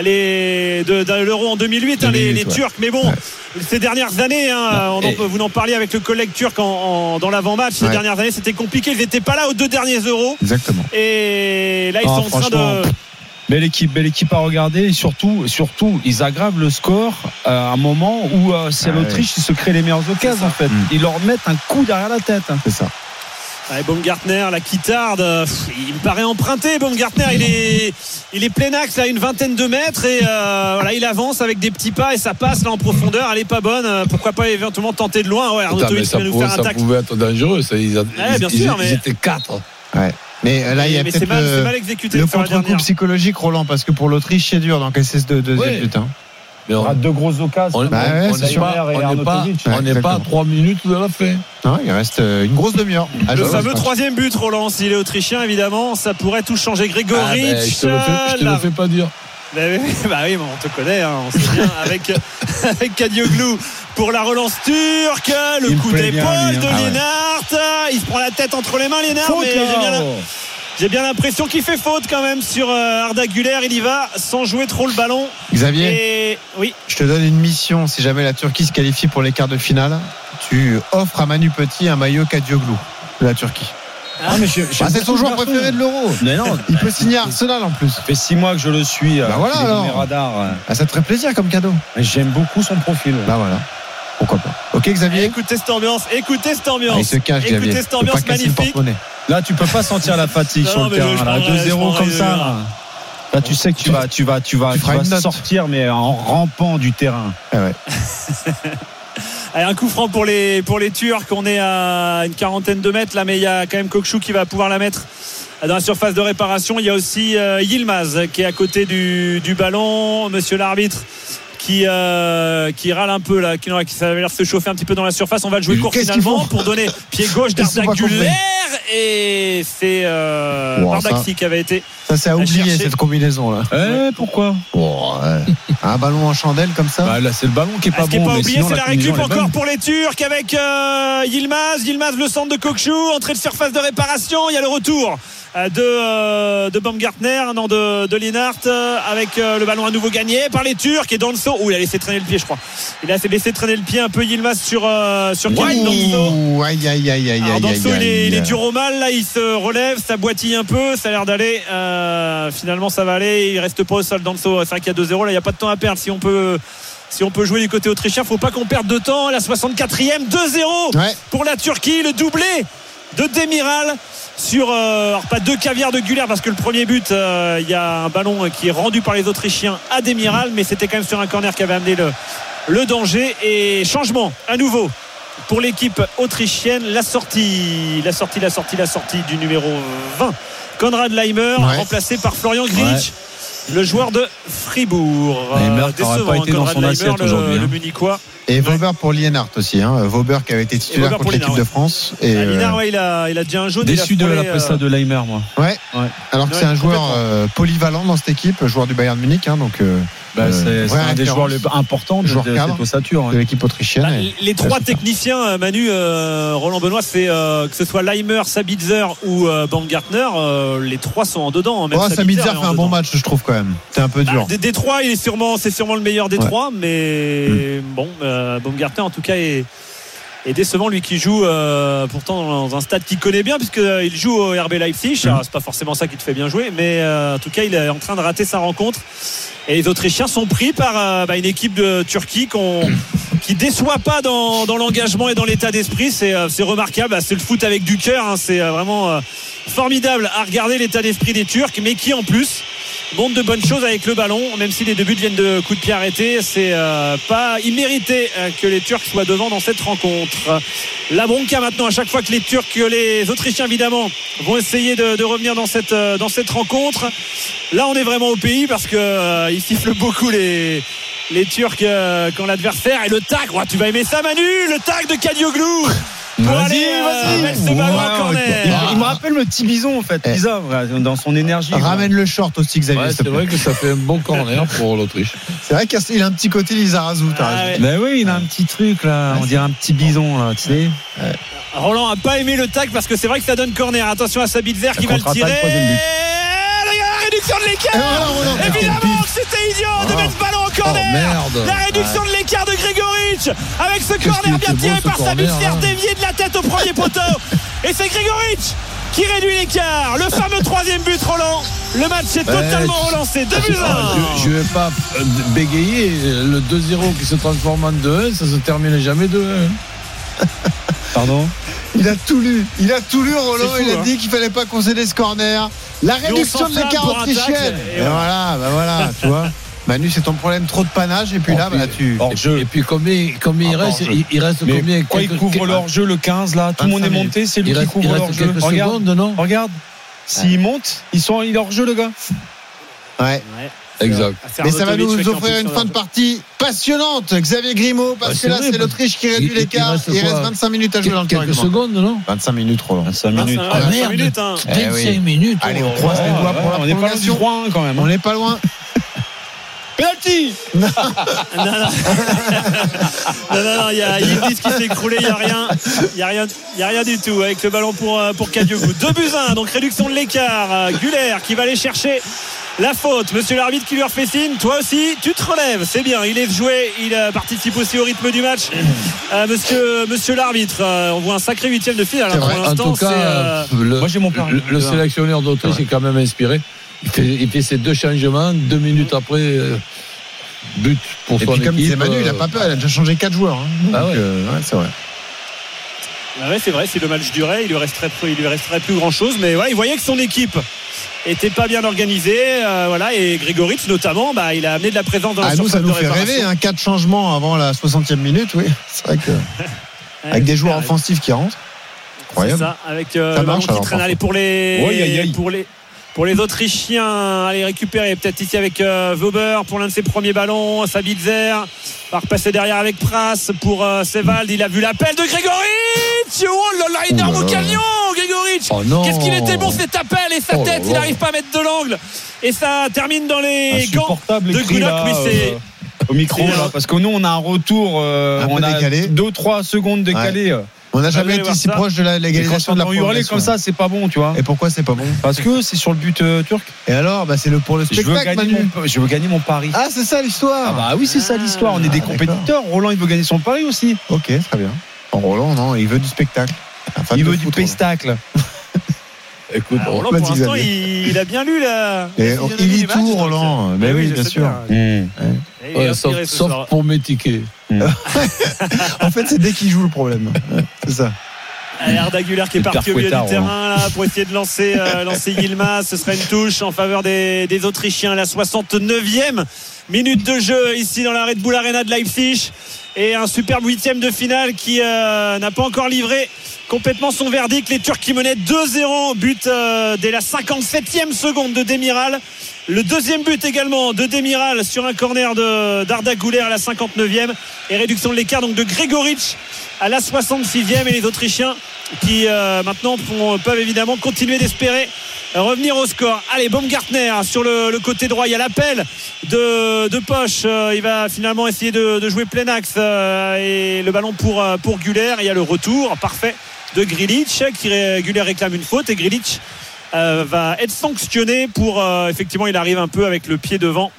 les, de, de l'Euro en deux mille huit, hein, les, les ouais. Turcs. Mais bon, ouais. Ces dernières années, hein, on en, vous en parliez avec le collègue turc en, en, dans l'avant-match. Ces ouais. dernières années, c'était compliqué. Ils n'étaient pas là aux deux derniers Euros. Exactement. Et là, ils ah, sont en train de. Belle équipe, belle équipe à regarder. Et surtout, surtout, ils aggravent le score à un moment où euh, c'est ah, l'Autriche qui ouais. se crée les meilleures occasions. En fait, mmh. ils leur mettent un coup derrière la tête. C'est ça. Allez, Baumgartner, la quitarde, il me paraît emprunté. Baumgartner, il est, il est plein axe à une vingtaine de mètres et euh, voilà, il avance avec des petits pas et ça passe là en profondeur. Elle est pas bonne. Pourquoi pas éventuellement tenter de loin? Ouais, Arnautovic vient nous faire un tacle. Ça pouvait être dangereux. Ça, ils, a, ouais, bien ils, sûr, ils, mais... ils étaient quatre. Ouais. Mais là, il y a mais peut-être mal, le, mal exécuté le contre-coup psychologique, Roland, parce que pour l'Autriche, c'est dur d'encaisser ce deuxième ouais. but. Hein. Mais on a deux grosses occasions. On n'est bah ouais, pas, pas, ouais, pas à trois minutes de la fin. Non, il reste une grosse demi-heure. Le fameux troisième but, Roland, s'il est autrichien, évidemment, ça pourrait tout changer. Grégory, ah, ben, je te le fais, je te le fais pas dire. Bah oui, bah oui, on te connaît, hein, on sait bien, avec, avec Kadioglu pour la relance turque, le il coup d'épaule bien, de ah Lienhart, ouais. Il se prend la tête entre les mains, Lienhart, mais j'ai bien, la, j'ai bien l'impression qu'il fait faute quand même sur euh, Arda Güler. Il y va sans jouer trop le ballon. Xavier, et, oui. Je te donne une mission, si jamais la Turquie se qualifie pour les quarts de finale, tu offres à Manu Petit un maillot Kadioglu de la Turquie. Ah, mais je, bah, c'est son joueur préféré de l'Euro. Mais non, il peut signer à Arsenal en plus. Ça fait six mois que je le suis. Bah voilà alors. Mes radars. Ah, ça te ferait plaisir comme cadeau. J'aime beaucoup son profil. Bah voilà. Pourquoi pas. Ok Xavier. Écoutez cette ambiance. Écoutez cette ambiance. Ah, il se cache, écoutez Xavier. cette ambiance magnifique. Là tu peux pas sentir la fatigue non, sur le terrain. deux zéro comme ça. Là. Là, tu sais que tu vas, tu vas, tu vas, Tu tu feras vas une note. sortir, mais en rampant du terrain. Ah ouais. Allez, un coup franc pour les, pour les Turcs. On est à une quarantaine de mètres là, mais il y a quand même Kokchou qui va pouvoir la mettre dans la surface de réparation. Il y a aussi euh, Yilmaz qui est à côté du, du ballon. Monsieur l'arbitre qui, euh, qui râle un peu là, qui, qui ça avait l'air de se chauffer un petit peu dans la surface. On va le jouer court Qu'est-ce qu'ils finalement font pour donner pied gauche Qu'est-ce qu'ils font pas d'Ardagulaire. Et c'est euh, Wow, Bardaxi ça. qui avait été. Ça, c'est à À oublier chercher. cette combinaison là. Eh, pourquoi? Bon, ouais. Un ballon en chandelle comme ça. Bah, là, c'est le ballon qui est Ah, pas ce qui n'est bon. pas mais oublié, sinon, c'est la combinaison, récup elle est encore bonne. pour les Turcs avec euh, Yilmaz. Yilmaz, le centre de Kokchou, entrée de surface de réparation. Il y a le retour euh, de, euh, de Baumgartner, non, de, de Lienhardt, euh, avec euh, le ballon à nouveau gagné par les Turcs et Danso. Ouh, il a laissé traîner le pied, je crois. Il a laissé traîner le pied un peu Yilmaz sur, euh, sur Kevin Danso. Ouh, aïe, aïe, aïe, aïe, Alors aïe, Danso, aïe, il est, il est aïe. dur au mal. Là, il se relève, ça boitille un peu. Ça a l'air d'aller. Euh, finalement, ça va aller. Il reste pas au sol, Danso. C'est vrai qu'il y a deux zéro. Là, il n'y a pas de temps à perdre. Si on peut. Si on peut jouer du côté autrichien, faut pas qu'on perde de temps. La soixante-quatrième, deux zéro Ouais. pour la Turquie. Le doublé de Demiral sur euh, alors pas deux caviars de Güler parce que le premier but, il euh, y a un ballon qui est rendu par les Autrichiens à Demiral, mais c'était quand même sur un corner qui avait amené le, le danger. Et changement à nouveau pour l'équipe autrichienne. La sortie, la sortie, la sortie, la sortie du numéro vingt, Konrad Leimer, Ouais. remplacé par Florian Grilic. Le joueur de Fribourg. Leimer Euh, qui n'aurait décevant, pas été dans Konrad son Leimer, assiette le- aujourd'hui, hein. Le Munichois. Et Vauber pour Lienhardt aussi. Hein. Vauber qui avait été titulaire Vauber contre pour l'équipe Lienhardt, de France. Et, Ah, Lienhardt, euh, ouais, il, a, il a déjà un jaune. Déçu il de a la frôlé, presta euh, de Leimer, moi. ouais. Ouais. Alors que Ouais, c'est un joueur complètement. euh, polyvalent dans cette équipe, joueur du Bayern Munich. Hein, donc, euh, Bah, euh, c'est c'est vraie un des joueurs les référence importants de, Joueur de cadre. cette ossature. de Ouais. l'équipe autrichienne. Bah, Et- les trois Ouais, techniciens, euh, Manu, euh, Roland Benoît, c'est euh, que ce soit Leimer, Sabitzer ou euh, Baumgartner, euh, les trois sont en dedans. Même Oh, Sabitzer Sabitzer est fait en un bon dedans. match, je trouve quand même. C'est un peu Bah, dur. des, des trois, il est sûrement, c'est sûrement le meilleur des Ouais. trois, mais bon, euh, Baumgartner en tout cas est, est décevant, lui qui joue euh, pourtant dans un stade qu'il connaît bien puisqu'il joue au R B Leipzig. Alors, c'est pas forcément ça qui te fait bien jouer, mais euh, en tout cas il est en train de rater sa rencontre. Et les Autrichiens sont pris par euh, bah, une équipe de Turquie qu'on, qui déçoit pas dans, dans l'engagement et dans l'état d'esprit. C'est, euh, c'est remarquable. Bah, c'est le foot avec du cœur. Hein. C'est euh, vraiment euh, formidable à regarder l'état d'esprit des Turcs, mais qui en plus montre de bonnes choses avec le ballon, même si les deux buts viennent de coups de pied arrêtés. C'est euh, pas immérité euh, que les Turcs soient devant dans cette rencontre. La bronca maintenant à chaque fois que les Turcs, que les Autrichiens évidemment vont essayer de, de revenir dans cette, euh, dans cette rencontre. Là on est vraiment au pays parce que euh, ils sifflent beaucoup les, les Turcs euh, quand l'adversaire. Et le tac, oh, tu vas aimer ça Manu, le tac de Kadioglu pour Vas-y, aller euh, vas-y. mettre ce ballon Ouais, en corner. il, il me rappelle le petit bison en fait, Eh. Lisa, ouais, dans son énergie. Ramène le short aussi, Xavier. Ouais, s'il te c'est plaît. vrai que ça fait un bon corner pour l'Autriche. C'est vrai qu'il a un petit côté Lizarazu. T'as Ah, raison. ouais. Bah oui, il a un petit truc là, on dirait un petit bison là, tu sais. Roland a pas aimé le tac parce que c'est vrai que ça donne corner. Attention à Sabitzer qui va le contre-attaque, tirer. troisième but. La réduction de Et l'écart. voilà, Roland, quel Évidemment pif. que c'était idiot de mettre ce ballon en corner. Oh, merde. La réduction de l'écart de Grégoric avec ce Qu'est-ce corner qu'il bien était tiré beau, ce par corner, Sabitzer, hein. dévié de la tête au premier poteau. Et c'est Grégoric qui réduit l'écart. Le fameux troisième but, Roland. Le match est totalement tu- relancé. deux buts à un. Je ne vais pas euh, bégayer. Le deux zéro qui se transforme en deux un, ça se termine jamais deux un. Pardon. Il a tout lu. Il a tout lu, Roland. C'est fou, il a hein. dit qu'il fallait pas concéder ce corner. La on réduction de s'enflamme l'écart pour un tacle, autrichienne. et Et voilà, bah voilà, tu vois. Manu, c'est ton problème, trop de panache. Et puis là, Oh, bah, puis- tu. Hors jeu. Et puis combien, combien il Ah, reste hors jeu. il, il reste Mais combien quoi, il quelques- couvre quelques- leur jeu le quinze là, tout le monde est vingt-cinq monté, c'est lui Il qui reste, il couvre reste leur jeu. quelques Regarde, secondes, non? regarde. S'ils montent, ils sont il est hors jeu le gars. Ouais. Ouais. Exact. C'est Mais ça va Arnautovic nous qui est en offrir une position fin de de- partie passionnante. Xavier Grimaud, parce Ouais, que c'est là, vrai, c'est parce- l'Autriche qui il- réduit il l'écart. reste Il reste quoi vingt-cinq minutes à jouer dans le temps Quelques réglementaire. secondes, non? vingt-cinq minutes, Roland. vingt-cinq minutes. vingt-cinq Ah, vingt-cinq merde. minutes, hein. Eh oui. vingt-cinq minutes. Allez, on oh. croise les doigts Ouais, pour la on est pas loin du prolongation. trois un quand même. On n'est pas loin. Penalty. Non, non, non, non, il y a Yildiz qui s'est écroulé, il n'y a rien, il y a rien, il y a rien du tout avec le ballon pour, euh, pour Kadioglu. deux buts à un, donc réduction de l'écart. Euh, Güler qui va aller chercher la faute. Monsieur l'arbitre qui lui refait signe, toi aussi, tu te relèves, c'est bien, il est joué, il euh, participe aussi au rythme du match. Euh, monsieur, monsieur l'arbitre, euh, on voit un sacré huitième de finale. C'est Pour vrai. En l'instant, tout cas, c'est, euh, le, Moi, j'ai mon pari. le, le sélectionneur d'Autriche est quand même inspiré. Il fait, il fait ses deux changements, deux minutes après, euh, but pour Et son puis, comme équipe. disait Manu, il n'a euh, pas peur. Il a déjà changé quatre joueurs. hein. Donc, Ah ouais. euh, ouais, c'est vrai. Ah ouais, c'est vrai, si le match durait, il lui resterait, il lui resterait plus grand chose. Mais ouais, il voyait que son équipe était pas bien organisé, euh, voilà, et Grégoric notamment, bah, il a amené de la présence dans la ah, nous, surface ça nous de fait réparation. rêver, hein, quatre changements avant la soixantième minute, oui. C'est vrai que. Avec des joueurs offensifs qui rentrent. Incroyable. C'est ça, avec euh, ça le marche, ballon qui alors, traîne. Allez, pour les, Oui, aïe, aïe. pour les, pour les Autrichiens, allez récupérer peut-être ici avec euh, Weber pour l'un de ses premiers ballons. Sabitzer va repasser derrière avec Pras pour euh, Sevald. Il a vu l'appel de Grégoric. Oh là là, énorme au camion, Grégoric. Oh non. Qu'est-ce qu'il était bon cet appel et sa Oh tête, là il là. n'arrive pas à mettre de l'angle. Et ça termine dans les gants Insupportable de les cris, Greenock, là, mais c'est. euh, au micro c'est, là, euh, parce que nous on a un retour, euh, Un peu on a décalé. deux trois secondes décalées. On n'a Allez jamais été voir si ça. proche de la Et quand légalisation de la on hurler prolongation. comme ça, c'est pas bon, tu vois. Et pourquoi c'est pas bon? Parce que c'est sur le but euh, turc. Et alors, bah, c'est le pour le Je veux, spectacle, gagner Manu. mon, je veux gagner mon pari. Ah, c'est ça l'histoire. Ah bah oui, c'est ça l'histoire. On est des Ah, compétiteurs. Roland, il veut gagner son pari aussi. Ok, très bien. En Roland, non, il veut du spectacle. Un fan Il de veut du foot, paystacle. Écoute, Ah, Roland, Vas-y, pour l'instant, Xavier. il, il a bien lu là. Et a bien il lu lit les matchs, tout, donc, Roland. euh, Mais eh oui, je bien sais sûr. Mmh. Et il est ouais, sauf, inspiré ce sauf soir. pour m'étiquer. En fait, c'est dès qu'il joue le problème. C'est ça. Allez, Arda Güler qui est C'est parti au milieu du Perfouettard, terrain là, pour essayer de lancer, euh, lancer Yilmaz. Ce sera une touche en faveur des, des Autrichiens. La soixante-neuvième minute de jeu ici dans la Red Bull Arena de Leipzig. Et un superbe huitième de finale qui euh, n'a pas encore livré complètement son verdict. Les Turcs qui menaient deux zéro, but euh, dès la cinquante-septième seconde de Demiral. Le deuxième but également de Demiral sur un corner de, d'Arda Güler à la cinquante-neuvième. Et réduction de l'écart donc de Grégoric à la soixante-sixième. Et les Autrichiens qui euh, maintenant font, peuvent évidemment continuer d'espérer revenir au score. Allez, Baumgartner sur le, le côté droit. Il y a l'appel de, de Posch. Euh, il va finalement essayer de, de jouer plein axe. Euh, et le ballon pour, euh, pour Güler. Il y a le retour parfait de Grilic qui Güler réclame une faute. Et Grilic euh, va être sanctionné pour euh, effectivement il arrive un peu avec le pied devant.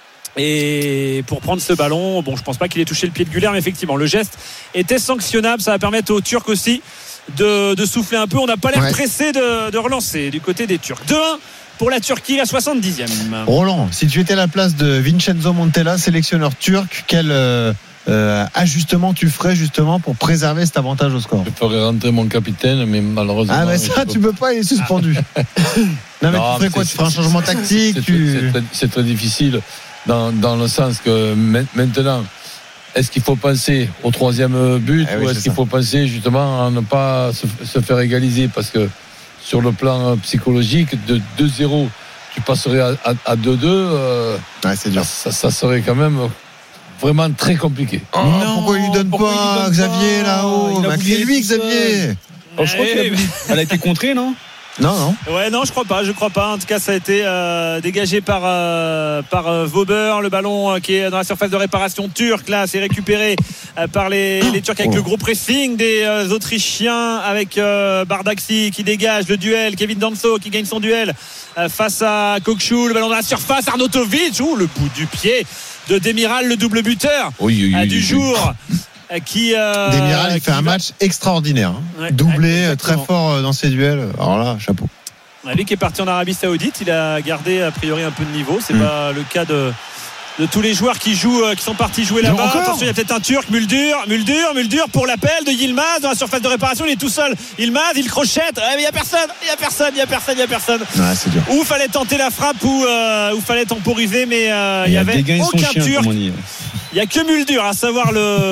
Et pour prendre ce ballon, bon, je pense pas qu'il ait touché le pied de Güler, mais effectivement, le geste était sanctionnable. Ça va permettre aux Turcs aussi de, de souffler un peu. On n'a pas l'air Ouais. pressé de, de relancer du côté des Turcs. deux un pour la Turquie, la soixante-dixième. Roland, si tu étais à la place de Vincenzo Montella, sélectionneur turc, quel euh, euh, ajustement tu ferais justement pour préserver cet avantage au score? Je ferais rentrer mon capitaine, mais malheureusement. Ah, mais ça, je tu peux pas, il est suspendu. Non, mais Non, tu ferais quoi? c'est- Tu ferais un changement c'est- tactique? c'est- tu... c'est très- C'est très difficile dans, dans le sens que ma- maintenant, est-ce qu'il faut penser au troisième but Eh oui, ou c'est est-ce qu'il ça. faut penser justement à ne pas se, se faire égaliser? Parce que sur le plan psychologique, de deux zéro, tu passerais à, à, à deux deux, euh, Ouais, c'est dur. ça, ça serait quand même vraiment très compliqué. Oh, Non, pourquoi il lui donne pourquoi il lui pas donne Xavier pas là-haut? Il a Bah, voulu c'est lui, tout seul. Xavier. Oh, je crois qu'il a voulu- Elle a été contrée, non? Non, non. Ouais, non, je crois pas, je crois pas. En tout cas, ça a été euh, dégagé par euh, par euh, Weber. Le ballon euh, qui est dans la surface de réparation turque. Là, c'est récupéré euh, par les, les Turcs avec Oh. le gros pressing des euh, Autrichiens, avec euh, Bardakci qui dégage le duel. Kevin Danso qui gagne son duel euh, face à Kokchou. Le ballon dans la surface. Arnautovic. Ouh, le bout du pied de Demiral, le double buteur Oui, oui, euh, oui, du oui. jour. euh, Qui euh, Demiral, il qui fait un va- match extraordinaire. hein. Ouais, Doublé, ouais, euh, très exactement. fort euh, dans ses duels. Alors là, chapeau. Lui qui est parti en Arabie Saoudite, il a gardé a priori un peu de niveau. C'est Mm. pas le cas de, de tous les joueurs qui jouent, euh, qui sont partis jouer Ils jouent là-bas. encore. Attention, il y a peut-être un Turc, Muldur, Muldur, Muldur pour l'appel de Yilmaz dans la surface de réparation. Il est tout seul. Yilmaz, il crochette. Ouais, mais il y a personne, il y a personne, il y a personne, il y a personne. Ouais, c'est dur. Ou fallait tenter la frappe ou euh, ou fallait temporiser, mais euh, il y a avait dégainé son aucun chien, Turc. comme on dit. Il n'y a que Muldur, à savoir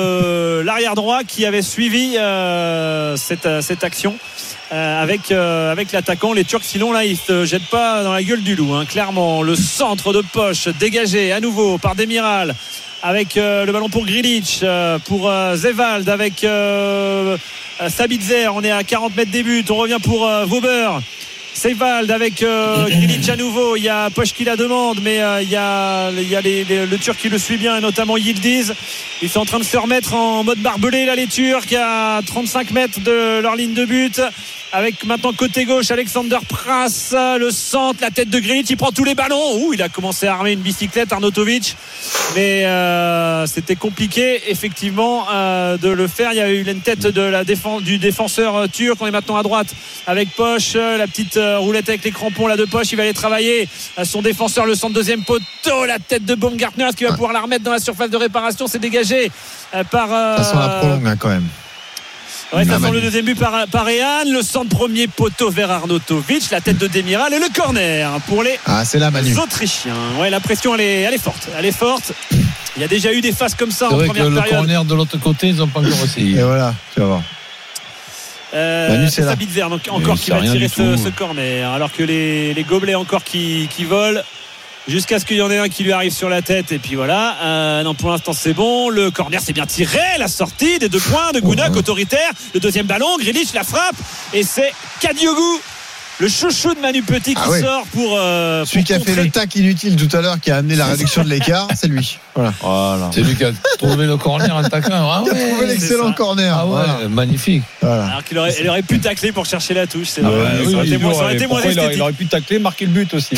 le l'arrière droit qui avait suivi euh, cette cette action. Euh, avec, euh, avec l'attaquant. Les Turcs, sinon, là, ils se jettent pas dans la gueule du loup. Hein. Clairement, le centre de poche dégagé à nouveau par Demiral avec euh, le ballon pour Grilic, euh, pour euh, Zevald, avec euh, Sabitzer. On est à quarante mètres des buts. On revient pour euh, Weber. Sevald avec euh, Grilic à nouveau. Il y a Poche qui la demande, mais euh, il y a, il y a les, les, le Turc qui le suit bien, et notamment Yildiz. Ils sont en train de se remettre en mode barbelé, là, les Turcs, à trente-cinq mètres de leur ligne de but. Avec maintenant côté gauche Alexander Pras, le centre, la tête de Grilic, il prend tous les ballons. Ouh, il a commencé à armer une bicyclette, Arnautovic, mais euh, c'était compliqué effectivement euh, de le faire. Il y a eu une tête de la défense, du défenseur euh, turc. On est maintenant à droite avec Poche, euh, la petite euh, roulette avec les crampons là de Poche. Il va aller travailler euh, son défenseur, le centre deuxième poteau, la tête de Baumgartner. Est-ce qu'il va pouvoir la remettre dans la surface de réparation? C'est dégagé euh, par. Euh, De toute façon, la prolongue hein, quand même. Ouais, ça Ah, sent Manu. le deuxième but par, par Rehan, le centre premier poteau vers Arnautovic, la tête de Demiral et le corner pour les Ah, c'est là, Manu. Autrichiens. Ouais, la pression elle est, elle est forte, elle est forte. Il y a déjà eu des phases comme ça C'est en vrai que première le période. corner de l'autre côté, ils n'ont pas encore essayé. Et voilà, tu vas voir. Euh, Manu, c'est c'est là. Sabitzer donc encore Mais qui c'est va rien tirer du ce, tout. ce corner, alors que les, les gobelets encore qui, qui volent. Jusqu'à ce qu'il y en ait un qui lui arrive sur la tête. Et puis voilà. Euh, non, pour l'instant, c'est bon. Le corner, c'est bien tiré. La sortie des deux points de Gounak, autoritaire. Le deuxième ballon. Grealish la frappe. Et c'est Kadiogou, le chouchou de Manu Petit, qui Ah ouais. sort pour. Euh, Celui pour qui a fait contrer. le tac inutile tout à l'heure, qui a amené la réduction de l'écart, c'est lui. Voilà. Voilà. C'est lui qui a trouvé le corner en taquant. Ah Il a ouais, trouvé l'excellent ça. corner. ah ouais, Voilà. magnifique. Voilà. Alors qu'il aurait, il aurait pu tacler pour chercher la touche. C'est Ah vrai. ouais, ça oui, aurait été il moins, ça aurait aurait- été moins pourquoi il aurait, esthétique. il aurait pu tacler, marquer le but aussi.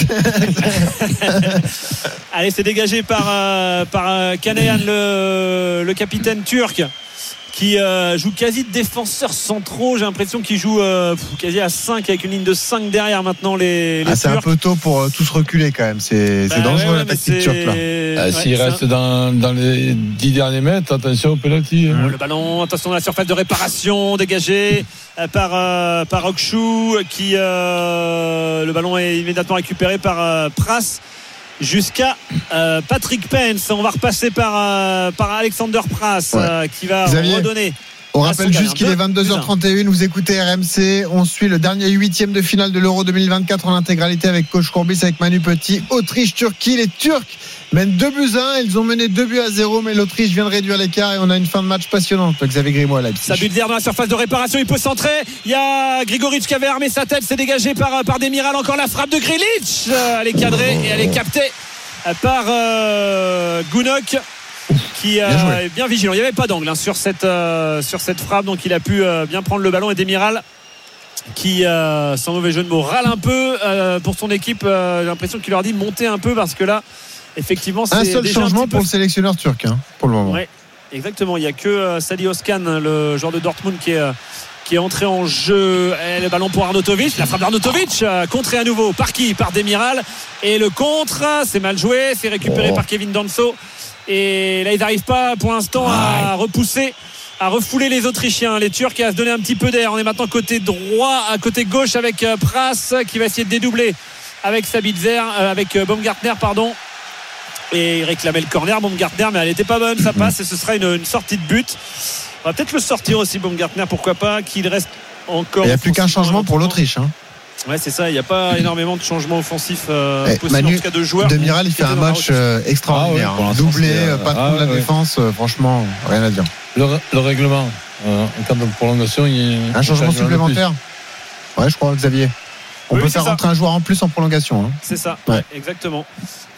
Allez, c'est dégagé par, euh, par euh, Kanayan, le, le capitaine turc, qui euh, joue quasi de défenseur centraux. J'ai l'impression qu'il joue euh, pff, quasi à cinq, avec une ligne de cinq derrière maintenant les, les Ah, c'est un Turcs. peu tôt pour euh, tous reculer quand même. C'est c'est Bah, dangereux ouais, ouais, la mais tactique c'est- turque là. Ah, ouais, S'il c'est reste un- dans, dans les dix derniers mètres, attention au penalty. hein. Le ballon, attention à la surface de réparation, dégagé euh, par euh, par Okshu, qui euh, le ballon est immédiatement récupéré par euh, Pras jusqu'à euh, Patrick Pence. On va repasser par euh, par Alexander Pras, Ouais. euh, qui va Xavier, redonner. On Ah, rappelle son juste qu'il gardien. est vingt-deux heures trente et une. Vous écoutez R M C. On suit le dernier huitième de finale de l'Euro deux mille vingt-quatre en intégralité avec Coach Courbis, avec Manu Petit. Autriche-Turquie. Les Turcs mènent deux buts à un. Ils ont mené deux buts à zéro, mais l'Autriche vient de réduire l'écart et on a une fin de match passionnante. Xavier Grimoire à Leipzig. Sabitzer dans la surface de réparation, il peut centrer. Il y a Grigoric qui avait armé sa tête, c'est dégagé par, par Demiral. Encore la frappe de Grealish. Euh, Elle est cadrée et elle est captée euh, par euh, Gounak, qui euh, Bien joué. est bien vigilant. Il n'y avait pas d'angle hein, sur, cette, euh, sur cette frappe, donc il a pu euh, bien prendre le ballon. Et Demiral, qui, euh, sans mauvais jeu de mots, râle un peu euh, pour son équipe. Euh, j'ai l'impression qu'il leur dit de monter un peu, parce que là, effectivement, c'est Un seul déjà un changement petit peu pour le sélectionneur turc hein, pour le moment. Ouais, exactement. Il n'y a que euh, Salih Özcan, le joueur de Dortmund, qui est, euh, qui est entré en jeu. Et le ballon pour Arnautovic. La frappe d'Arnautovic, euh, contrée à nouveau. Par qui? Par Demiral. Et le contre, c'est mal joué. C'est récupéré Oh. par Kevin Danso. Et là, ils n'arrivent pas pour l'instant à repousser, à refouler les Autrichiens, les Turcs, et à se donner un petit peu d'air. On est maintenant côté droit, à côté gauche avec euh, Pras, qui va essayer de dédoubler avec Sabitzer, euh, avec euh, Baumgartner, pardon. Et il réclamait le corner, Baumgartner, mais elle n'était pas bonne, ça passe, et ce sera une, une sortie de but. On va peut-être le sortir aussi, Baumgartner, pourquoi pas, qu'il reste encore. Il n'y a plus qu'un offensivement changement pour éventuellement. l'Autriche. Hein. Ouais, c'est ça, il n'y a pas énormément de changements offensifs euh, Eh, possibles, Manu, en tout cas de joueurs. Demiral, il qui fait un étaient dans la match rotation. euh, extraordinaire. Ah ouais, pour hein. l'instant, Doublé, c'est, euh, patron ah de la ouais. défense. euh, franchement, rien à dire. Le, le règlement, euh, en cas de prolongation, il y a Un changement change de supplémentaire. Ouais, je crois, Xavier. On Oui, peut c'est faire ça. rentrer un joueur en plus en prolongation. Hein. C'est ça, Ouais. ouais, exactement.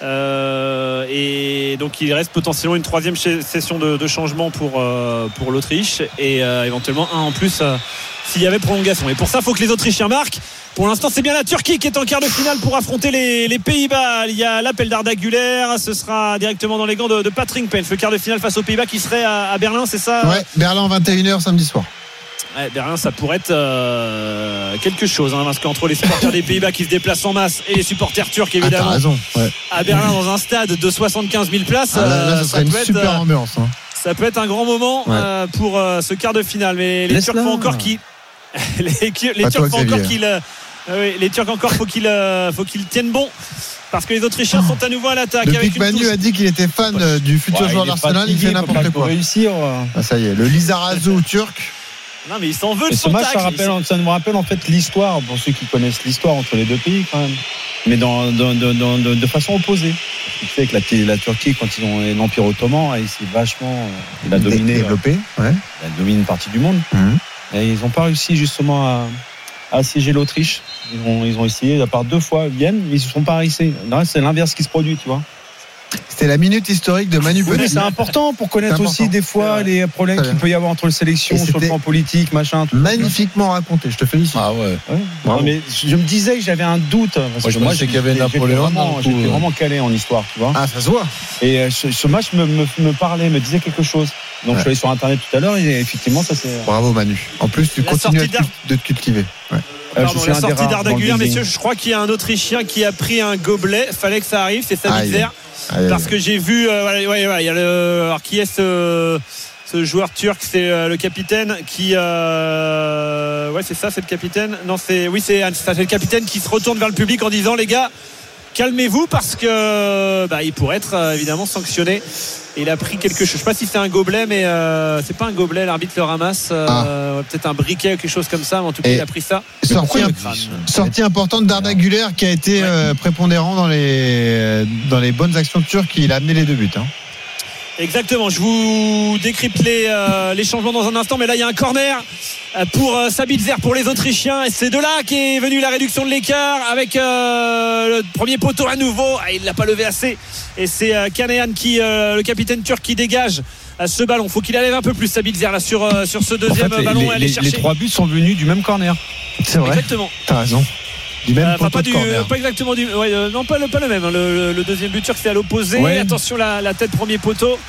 Euh, et donc il reste potentiellement une troisième ch- session de, de changement pour, euh, pour l'Autriche, et euh, éventuellement un en plus euh, s'il y avait prolongation. Et pour ça, il faut que les Autrichiens marquent. Pour l'instant, c'est bien la Turquie qui est en quart de finale pour affronter les, les Pays-Bas. Il y a l'appel d'Arda Güler. Ce sera directement dans les gants de, de Patrick Pence. Le quart de finale face aux Pays-Bas qui serait à, à Berlin, c'est ça? Ouais, Berlin, vingt et une heures samedi soir. Ouais, Berlin, ça pourrait être euh, quelque chose, hein, parce qu'entre les supporters des Pays-Bas qui se déplacent en masse et les supporters turcs, Ah, t'as évidemment, raison. Ouais. à Berlin, dans un stade de soixante-quinze mille places, Ah, là, là, euh, ça ça, serait une peut être, super euh, ambiance. Hein. ça peut être un grand moment Ouais. euh, pour euh, ce quart de finale. Mais les Laisse-la. Turcs font encore qu'ils les, les Pas Turcs toi, font encore Xavier. qu'ils euh, oui, les Turcs encore faut qu'ils euh, faut qu'ils tiennent bon, parce que les Autrichiens sont à nouveau à l'attaque Depuis avec que une Manu touche. a dit qu'il était fan euh, du futur Ouais, joueur il est d'Arsenal, il fatigué, fait peut n'importe pas quoi. réussir. euh. Ah, ça y est, le Lizarazu turc. Non, mais il s'en veut de Et ce son match, ça, tacle. rappelle, ça nous rappelle en fait l'histoire, pour ceux qui connaissent l'histoire entre les deux pays quand même, mais dans, dans, dans, dans- de, de façon opposée. Tu sais que la, la Turquie, quand ils ont l'Empire ottoman, il s'est vachement, euh, il a dominé, euh, développé. Ouais. il a dominé une partie du monde. Mhm. Et ils n'ont pas réussi justement à, à assiéger l'Autriche. Ils ont, ils ont essayé, à part deux fois, Vienne, mais ils ne se sont pas arrêtés. Là, c'est l'inverse qui se produit, tu vois. C'était la minute historique de Manu Oui, mais Petit. c'est important pour connaître C'est important. aussi des fois C'est les problèmes Très qu'il bien. peut y avoir entre les sélections Et sur le c'était plan politique, machin. Tout Magnifiquement raconté, je te félicite. Ah ouais. Ouais. Bravo. Non, mais je me disais que j'avais un doute. Parce Moi, je que pensais qu'il y avait j'étais- Napoléon J'étais dans vraiment, le coup, j'étais ouais. vraiment calé en histoire, tu vois. Ah, ça se voit. Et euh, ce, ce match me, me, me parlait, me disait quelque chose. Donc Ouais. je suis allé sur internet tout à l'heure et effectivement ça c'est. Bravo Manu. En plus, tu La continues à sortie te, cul- de te cultiver. Ouais. Euh, Pardon, je suis la un des sortie rares d'Arda dans le Güler, building. messieurs, je crois qu'il y a un Autrichien qui a pris un gobelet. Fallait que ça arrive, c'est Sabitzer. Aïe, aïe, Parce aïe. que j'ai vu, euh, ouais, ouais, ouais, il y a le, alors qui est ce, ce joueur turc, c'est euh, le capitaine qui euh... ouais c'est ça, c'est le capitaine. Non c'est oui c'est, c'est le capitaine qui se retourne vers le public en disant les gars calmez-vous parce que bah, il pourrait être euh, évidemment sanctionné. Et il a pris quelque chose. Je sais pas si c'est un gobelet, mais euh, c'est pas un gobelet. L'arbitre le ramasse. Euh, ah. Peut-être un briquet ou quelque chose comme ça. Mais en tout cas, et il a pris ça. Sortie, imp- sortie importante d'Arda Güler qui a été ouais. euh, prépondérant dans les dans les bonnes actions turques. Il a amené les deux buts. Hein. Exactement, je vous décrypte les, euh, les changements dans un instant, mais là il y a un corner pour euh, Sabitzer, pour les Autrichiens, et c'est de là qu'est venue la réduction de l'écart avec euh, le premier poteau à nouveau. Ah, il ne l'a pas levé assez, et c'est euh, Kanehan qui, euh, le capitaine turc, qui dégage euh, ce ballon. Il faut qu'il allève un peu plus Sabitzer là sur, euh, sur ce deuxième en fait, ballon. Les, aller les, chercher. les trois buts sont venus du même corner. C'est vrai. Exactement. T'as raison. Du même euh, pas, de du, pas exactement du ouais, euh, non pas le, pas le même. Le, le, le deuxième but turc c'est à l'opposé. Ouais. Attention la, la tête premier poteau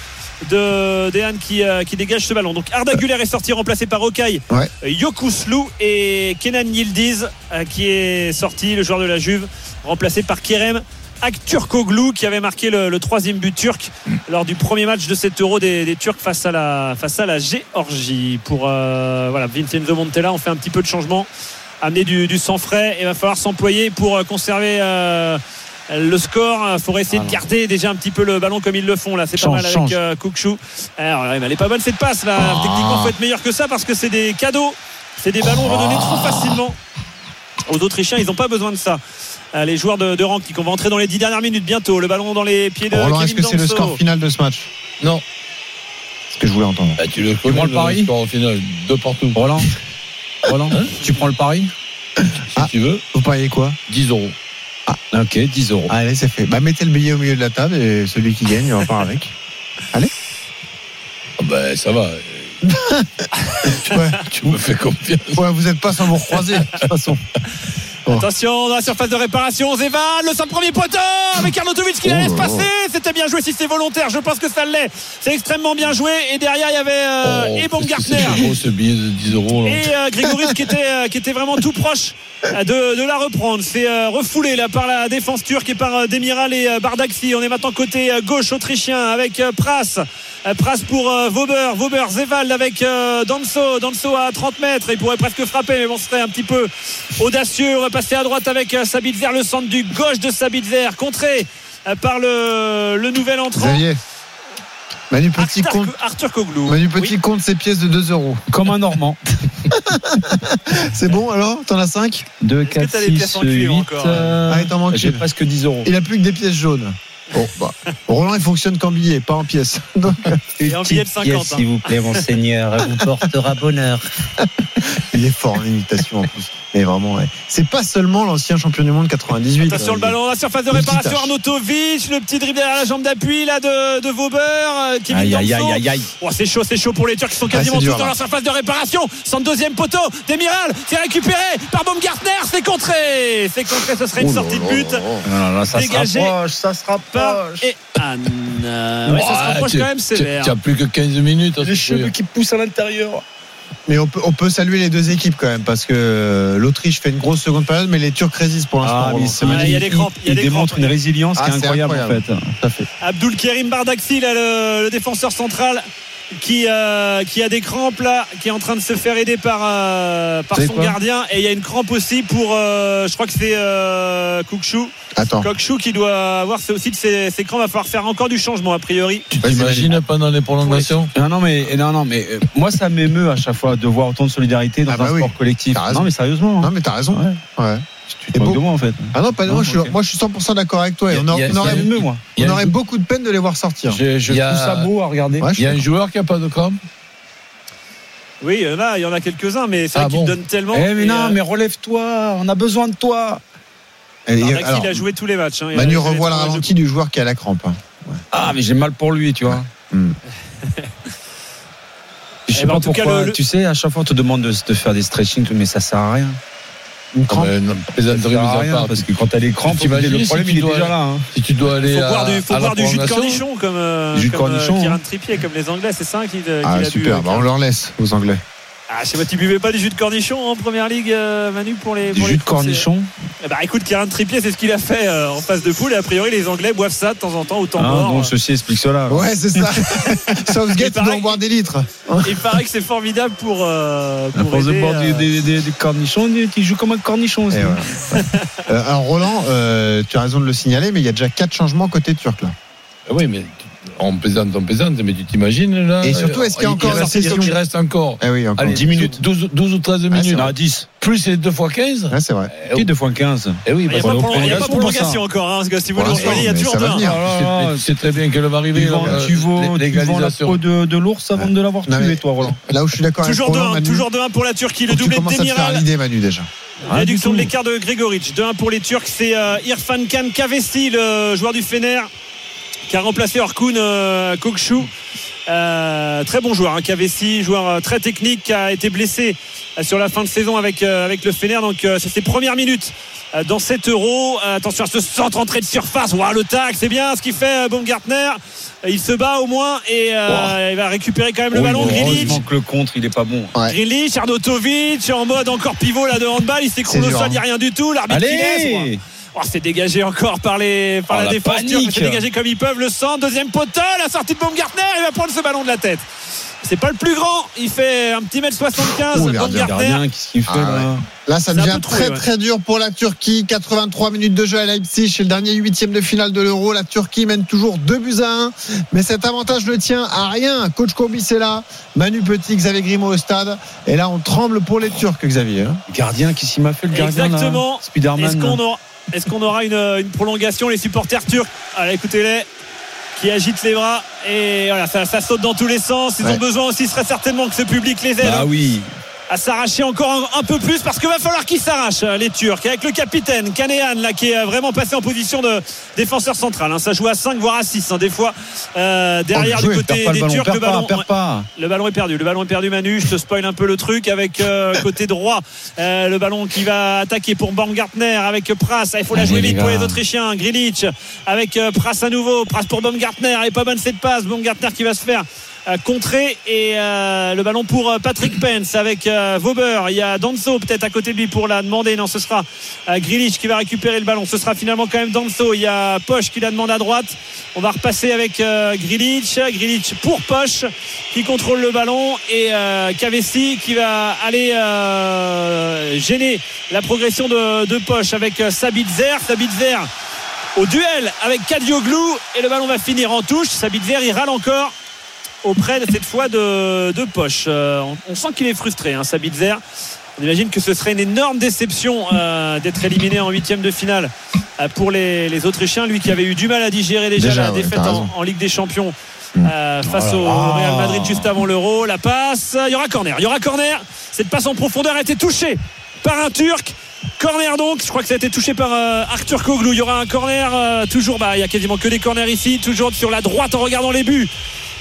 de Dehan qui, euh, qui dégage ce ballon. Donc Arda Güler est sorti remplacé par Okay ouais. Yokuslu et Kenan Yildiz euh, qui est sorti, le joueur de la Juve, remplacé par Kerem Aktürkoğlu qui avait marqué le, le troisième but turc mmh. lors du premier match de cet Euro des, des Turcs face à la, face à la Géorgie. Pour euh, voilà, Vincenzo Montella, on fait un petit peu de changement, amener du, du sang frais, et il va falloir s'employer pour conserver euh, le score. Il faudrait essayer ah de garder déjà un petit peu le ballon comme ils le font là. C'est change, pas mal change. Avec euh, Kukçu. Alors elle est pas bonne cette passe là. Oh. Techniquement faut être meilleur que ça parce que c'est des cadeaux, c'est des ballons oh. redonnés trop facilement aux Autrichiens. Ils n'ont pas besoin de ça. Euh, les joueurs de, de Ranky qui vont rentrer dans les dix dernières minutes bientôt. Le ballon dans les pieds de Roland, Kevin est-ce que Danso. c'est le score final de ce match? Non. C'est ce que je voulais entendre. Bah, tu le connais, tu prends le pari? Le score final de partout. Roland, Roland hein tu prends le pari? Si ah, tu veux. Vous pariez quoi? dix euros. Ah, ok, dix euros. Allez, c'est fait. Bah, mettez le billet au milieu de la table et celui qui gagne, on repart avec. Allez. Ah bah, ça va. ouais. Tu me fais confiance. Ouais, vous n'êtes pas sans vous recroiser, de toute façon. Bon. Attention dans la surface de réparation, Zeval, le centre premier poteau avec Arnautovic qui oh la laisse passer. C'était bien joué si c'est volontaire, je pense que ça l'est. C'est extrêmement bien joué. Et derrière il y avait euh, oh, et Baumgartner. C'est gros ce billet de dix euros. Là. Et euh, Grégoritch qui était euh, qui était vraiment tout proche de, de la reprendre. C'est euh, refoulé là par la défense turque et par euh, Demiral et euh, Bardakci. On est maintenant côté euh, gauche autrichien avec euh, Pras. Euh, Pras pour euh, Vauber, Vauber, Zeval avec euh, Danso. Danso à trente mètres. Il pourrait presque frapper, mais bon, ce serait un petit peu audacieux. On va passer à droite avec euh, Sabitzer, le centre du gauche de Sabitzer, contré euh, par le, le nouvel entrant. Xavier. Manu Petit Arthur, compte Aktürkoğlu. Manu Petit oui. compte ses pièces de deux euros. Comme un Normand. C'est bon alors? T'en as cinq? deux, quatre, six, huit. Euh... Ah, il t'en manque. J'ai presque dix euros. Il a plus que des pièces jaunes. Bon, bah. Roland, il fonctionne qu'en billets, pas en pièces. Donc... Et en billet de cinquante. Pièce, hein. S'il vous plaît, monseigneur, elle vous portera bonheur. Il est fort en imitation en plus. Mais vraiment, ouais. C'est pas seulement l'ancien champion du monde quatre-vingt-dix-huit. Attention, euh, le ballon, la surface de réparation, Arnautovic, le petit dribble derrière la jambe d'appui là de, de Vauber. Euh, aïe, aïe, aïe, aïe, aïe. Oh, c'est chaud, c'est chaud pour les Turcs qui sont quasiment ah, tous dans leur surface de réparation. Sans deuxième poteau, Demiral, c'est récupéré par Baumgartner, c'est contré. C'est contré, ce serait une oh sortie de but. Oh là là, ça dégagée se rapproche, ça se rapproche. Et Anne. Ouais, ça se rapproche tu, quand même sévère. Tu as plus que quinze minutes. Les cheveux qui poussent à l'intérieur. Mais on peut, on peut saluer les deux équipes quand même parce que l'Autriche fait une grosse seconde période, mais les Turcs résistent pour l'instant. Ah, mais ah, il y a des crampes. Il, il démontre une résilience ah, qui est incroyable, incroyable en fait. Tout à fait. Abdul Kerim Bardakci, là, le, le défenseur central, qui, euh, qui a des crampes là, qui est en train de se faire aider par, euh, par son quoi gardien. Et il y a une crampe aussi pour, euh, je crois que c'est euh, Kukçu. Attends. Kukçu qui doit avoir aussi de ses, ses crampes. Va falloir faire encore du changement a priori. Tu t'imagines pendant les prolongations? Non, non, mais non, non, mais euh, moi ça m'émeut à chaque fois de voir autant de solidarité dans ah bah un oui. sport collectif. Non, mais sérieusement. Non, mais t'as raison. Ouais. ouais. Tu te moques de moi en fait. Ah non, pas de moi. Je suis, okay. moi, je suis cent pour cent d'accord avec toi. Et on, a, a, on aurait, mieux, moi. on aurait beaucoup de peine de les voir sortir. Je, je a... trouve ça beau à regarder. Ouais, il y a un joueur qui a pas de crampes. Oui, il y en a, il y en a quelques-uns, mais c'est ah vrai bon. Qu'ils donnent tellement. Eh mais non, euh... mais relève-toi. On a besoin de toi. Et alors, il a joué tous les matchs. Hein. Manu revoit le ralenti du joueur qui a la crampe. Hein. Ouais. Ah, mais j'ai mal pour lui, tu vois. Mm. Je sais eh ben pas pourquoi. Cas, le... Tu sais, à chaque fois, on te demande de, de faire des stretching, mais ça sert à rien. Une crampe. Ah ben, plaisanterie mise à part. Parce que quand t'as les crampes, le problème si il est déjà là. Hein. Si tu dois aller. Il faut boire du, faut à boire du jus de cornichon comme, jus de comme cornichon, Kieran Trippier, comme les Anglais, c'est ça qu'il ah, a super, bu, bah, on leur laisse aux Anglais. Ah, je sais pas, tu buvais pas du jus de cornichon en première ligue, euh, Manu, pour les. Du pour jus les de cornichon. Eh bah écoute, Kieran Trippier, c'est ce qu'il a fait euh, en phase de poule. Et a priori, les Anglais boivent ça de temps en temps au temps Ah, mort. donc ceci explique cela. Ouais, c'est ça. Southgate Il paraît- doit en boire des litres. Il paraît que c'est formidable pour. Euh, À pour force de aider, boire euh, des, des, des, des cornichons, tu joues comme un cornichon aussi. Et voilà. Euh, alors Roland, euh, tu as raison de le signaler, mais il y a déjà quatre changements côté turc là. Oui, mais on plaisante, on plaisante, mais tu t'imagines là. Et surtout, est-ce qu'il y a il encore reste, une session il reste encore Eh oui, encore. allez, dix minutes. douze, douze ou treize c'est minutes. vrai. Non, dix. Plus les deux fois quinze. Ouais, c'est vrai. Eh Qui oui, deux fois quinze. eh oui, Il n'y a, parce pas qu'on de prolong- il y a pas de prolongation prolongation encore, hein, parce que si vous Pour le l'instant, revoyez, il y a mais toujours ça va deux. venir. Ah, c'est très bien qu'elle va arriver. Tu vends, là, tu vends, l'é- tu vends la l'égalisation. peau de, de l'ours avant de l'avoir Non, tué, mais- toi, Roland. Là où je suis d'accord avec Toujours Roland, deux un, Manu, toujours deux un pour la Turquie. Le faut que tu doublé de commences à te faire Demiral. l'idée, Manu, déjà. Réduction Ah, de du l'écart de Gregoric. deux un pour les Turcs. C'est euh, Irfan Can Kavesi, le joueur du Fener, qui a remplacé Orkun euh, Kokchu. Euh, très bon joueur, hein, Kavesi, joueur euh, très technique, qui a été blessé euh, sur la fin de saison avec, euh, avec le Fener. Donc euh, c'est ses premières minutes euh, dans cet Euro. Euh, attention à ce centre entrée de surface. Wow, le tac, c'est bien ce qu'il fait euh, Baumgartner. Euh, il se bat au moins et euh, il va récupérer quand même le Oh, ballon. Grilic. heureusement que le contre, il est pas bon. Ouais. Grilic, Arnautovic en mode encore pivot là de handball. Il s'écroule C'est au dur, sol, hein. il n'y a rien du tout. L'arbitre qui laisse. Allez Oh, c'est dégagé encore par, les, par Oh, la, la défense panique. turque, mais c'est dégagé comme ils peuvent. Le centre, deuxième poteau, la sortie de Baumgartner, il va prendre ce ballon de la tête. C'est pas le plus grand, il fait un petit mètre soixante-quinze. Oh, le gardien, Baumgartner. Gardien, qu'est-ce qu'il fait Ah, là ouais. Là, ça C'est un devient peu trop, très ouais. très dur pour la Turquie. quatre-vingt-trois minutes de jeu à Leipzig. C'est le dernier huitième de finale de l'Euro. La Turquie mène toujours deux buts à un. Mais cet avantage ne tient à rien. Coach Courbis est là. Manu Petit, Xavier Grimaud au stade. Et là, on tremble pour les Turcs, Xavier. hein. Gardien, qu'est-ce qu'il m'a fait le gardien Exactement. là Spiderman. Est-ce qu'on aura, est-ce qu'on aura une, une prolongation? Les supporters turcs, allez, écoutez-les, qui agitent les bras. Et voilà, ça, ça saute dans tous les sens. Ils Ouais. ont besoin aussi, très certainement, que ce public les aide Ah oui. à s'arracher encore un, un peu plus, parce qu'il va falloir qu'ils s'arrachent, les Turcs, avec le capitaine Kanehan là, qui est vraiment passé en position de défenseur central, hein. Ça joue à cinq voire à six, hein, des fois euh, derrière Oh, du joué, côté Perds pas le des ballon, Turcs. perds Le pas, ballon, perds pas. le ballon est perdu, le ballon est perdu, Manu. Je te spoil un peu le truc avec euh, côté droit, euh, le ballon qui va attaquer pour Baumgartner avec Pras. Il faut la Allez, jouer les vite pour gars. les Autrichiens. Grilic avec euh, Pras à nouveau, Pras pour Baumgartner. Elle est pas bonne cette passe, Baumgartner qui va se faire euh, contrer et euh, le ballon pour euh, Patrick Pence avec euh, Vauber. Il y a Danso peut-être à côté de lui pour la demander. Non, ce sera euh, Grilic qui va récupérer le ballon. Ce sera finalement quand même Danso. Il y a Poch qui la demande à droite. On va repasser avec euh, Grilic. Grilic pour Poch qui contrôle le ballon et euh, Kavesi qui va aller euh, gêner la progression de, de Poch avec euh, Sabitzer. Sabitzer au duel avec Kadioglu et le ballon va finir en touche. Sabitzer il râle encore auprès de cette fois de, de Poch. Euh, on, on sent qu'il est frustré, hein, Sabitzer. On imagine que ce serait une énorme déception euh, d'être éliminé en huitième de finale euh, pour les, les Autrichiens. Lui qui avait eu du mal à digérer déjà, Déjà, la ouais, défaite t'as en, raison. en Ligue des Champions euh, face au Ah. Real Madrid juste avant l'Euro. La passe, il y aura corner. Il y aura corner. Cette passe en profondeur a été touchée par un Turc. Corner donc, je crois que ça a été touché par euh, Arthur Koglu. Il y aura un corner, euh, toujours, bah, il y a quasiment que des corners ici, toujours sur la droite en regardant les buts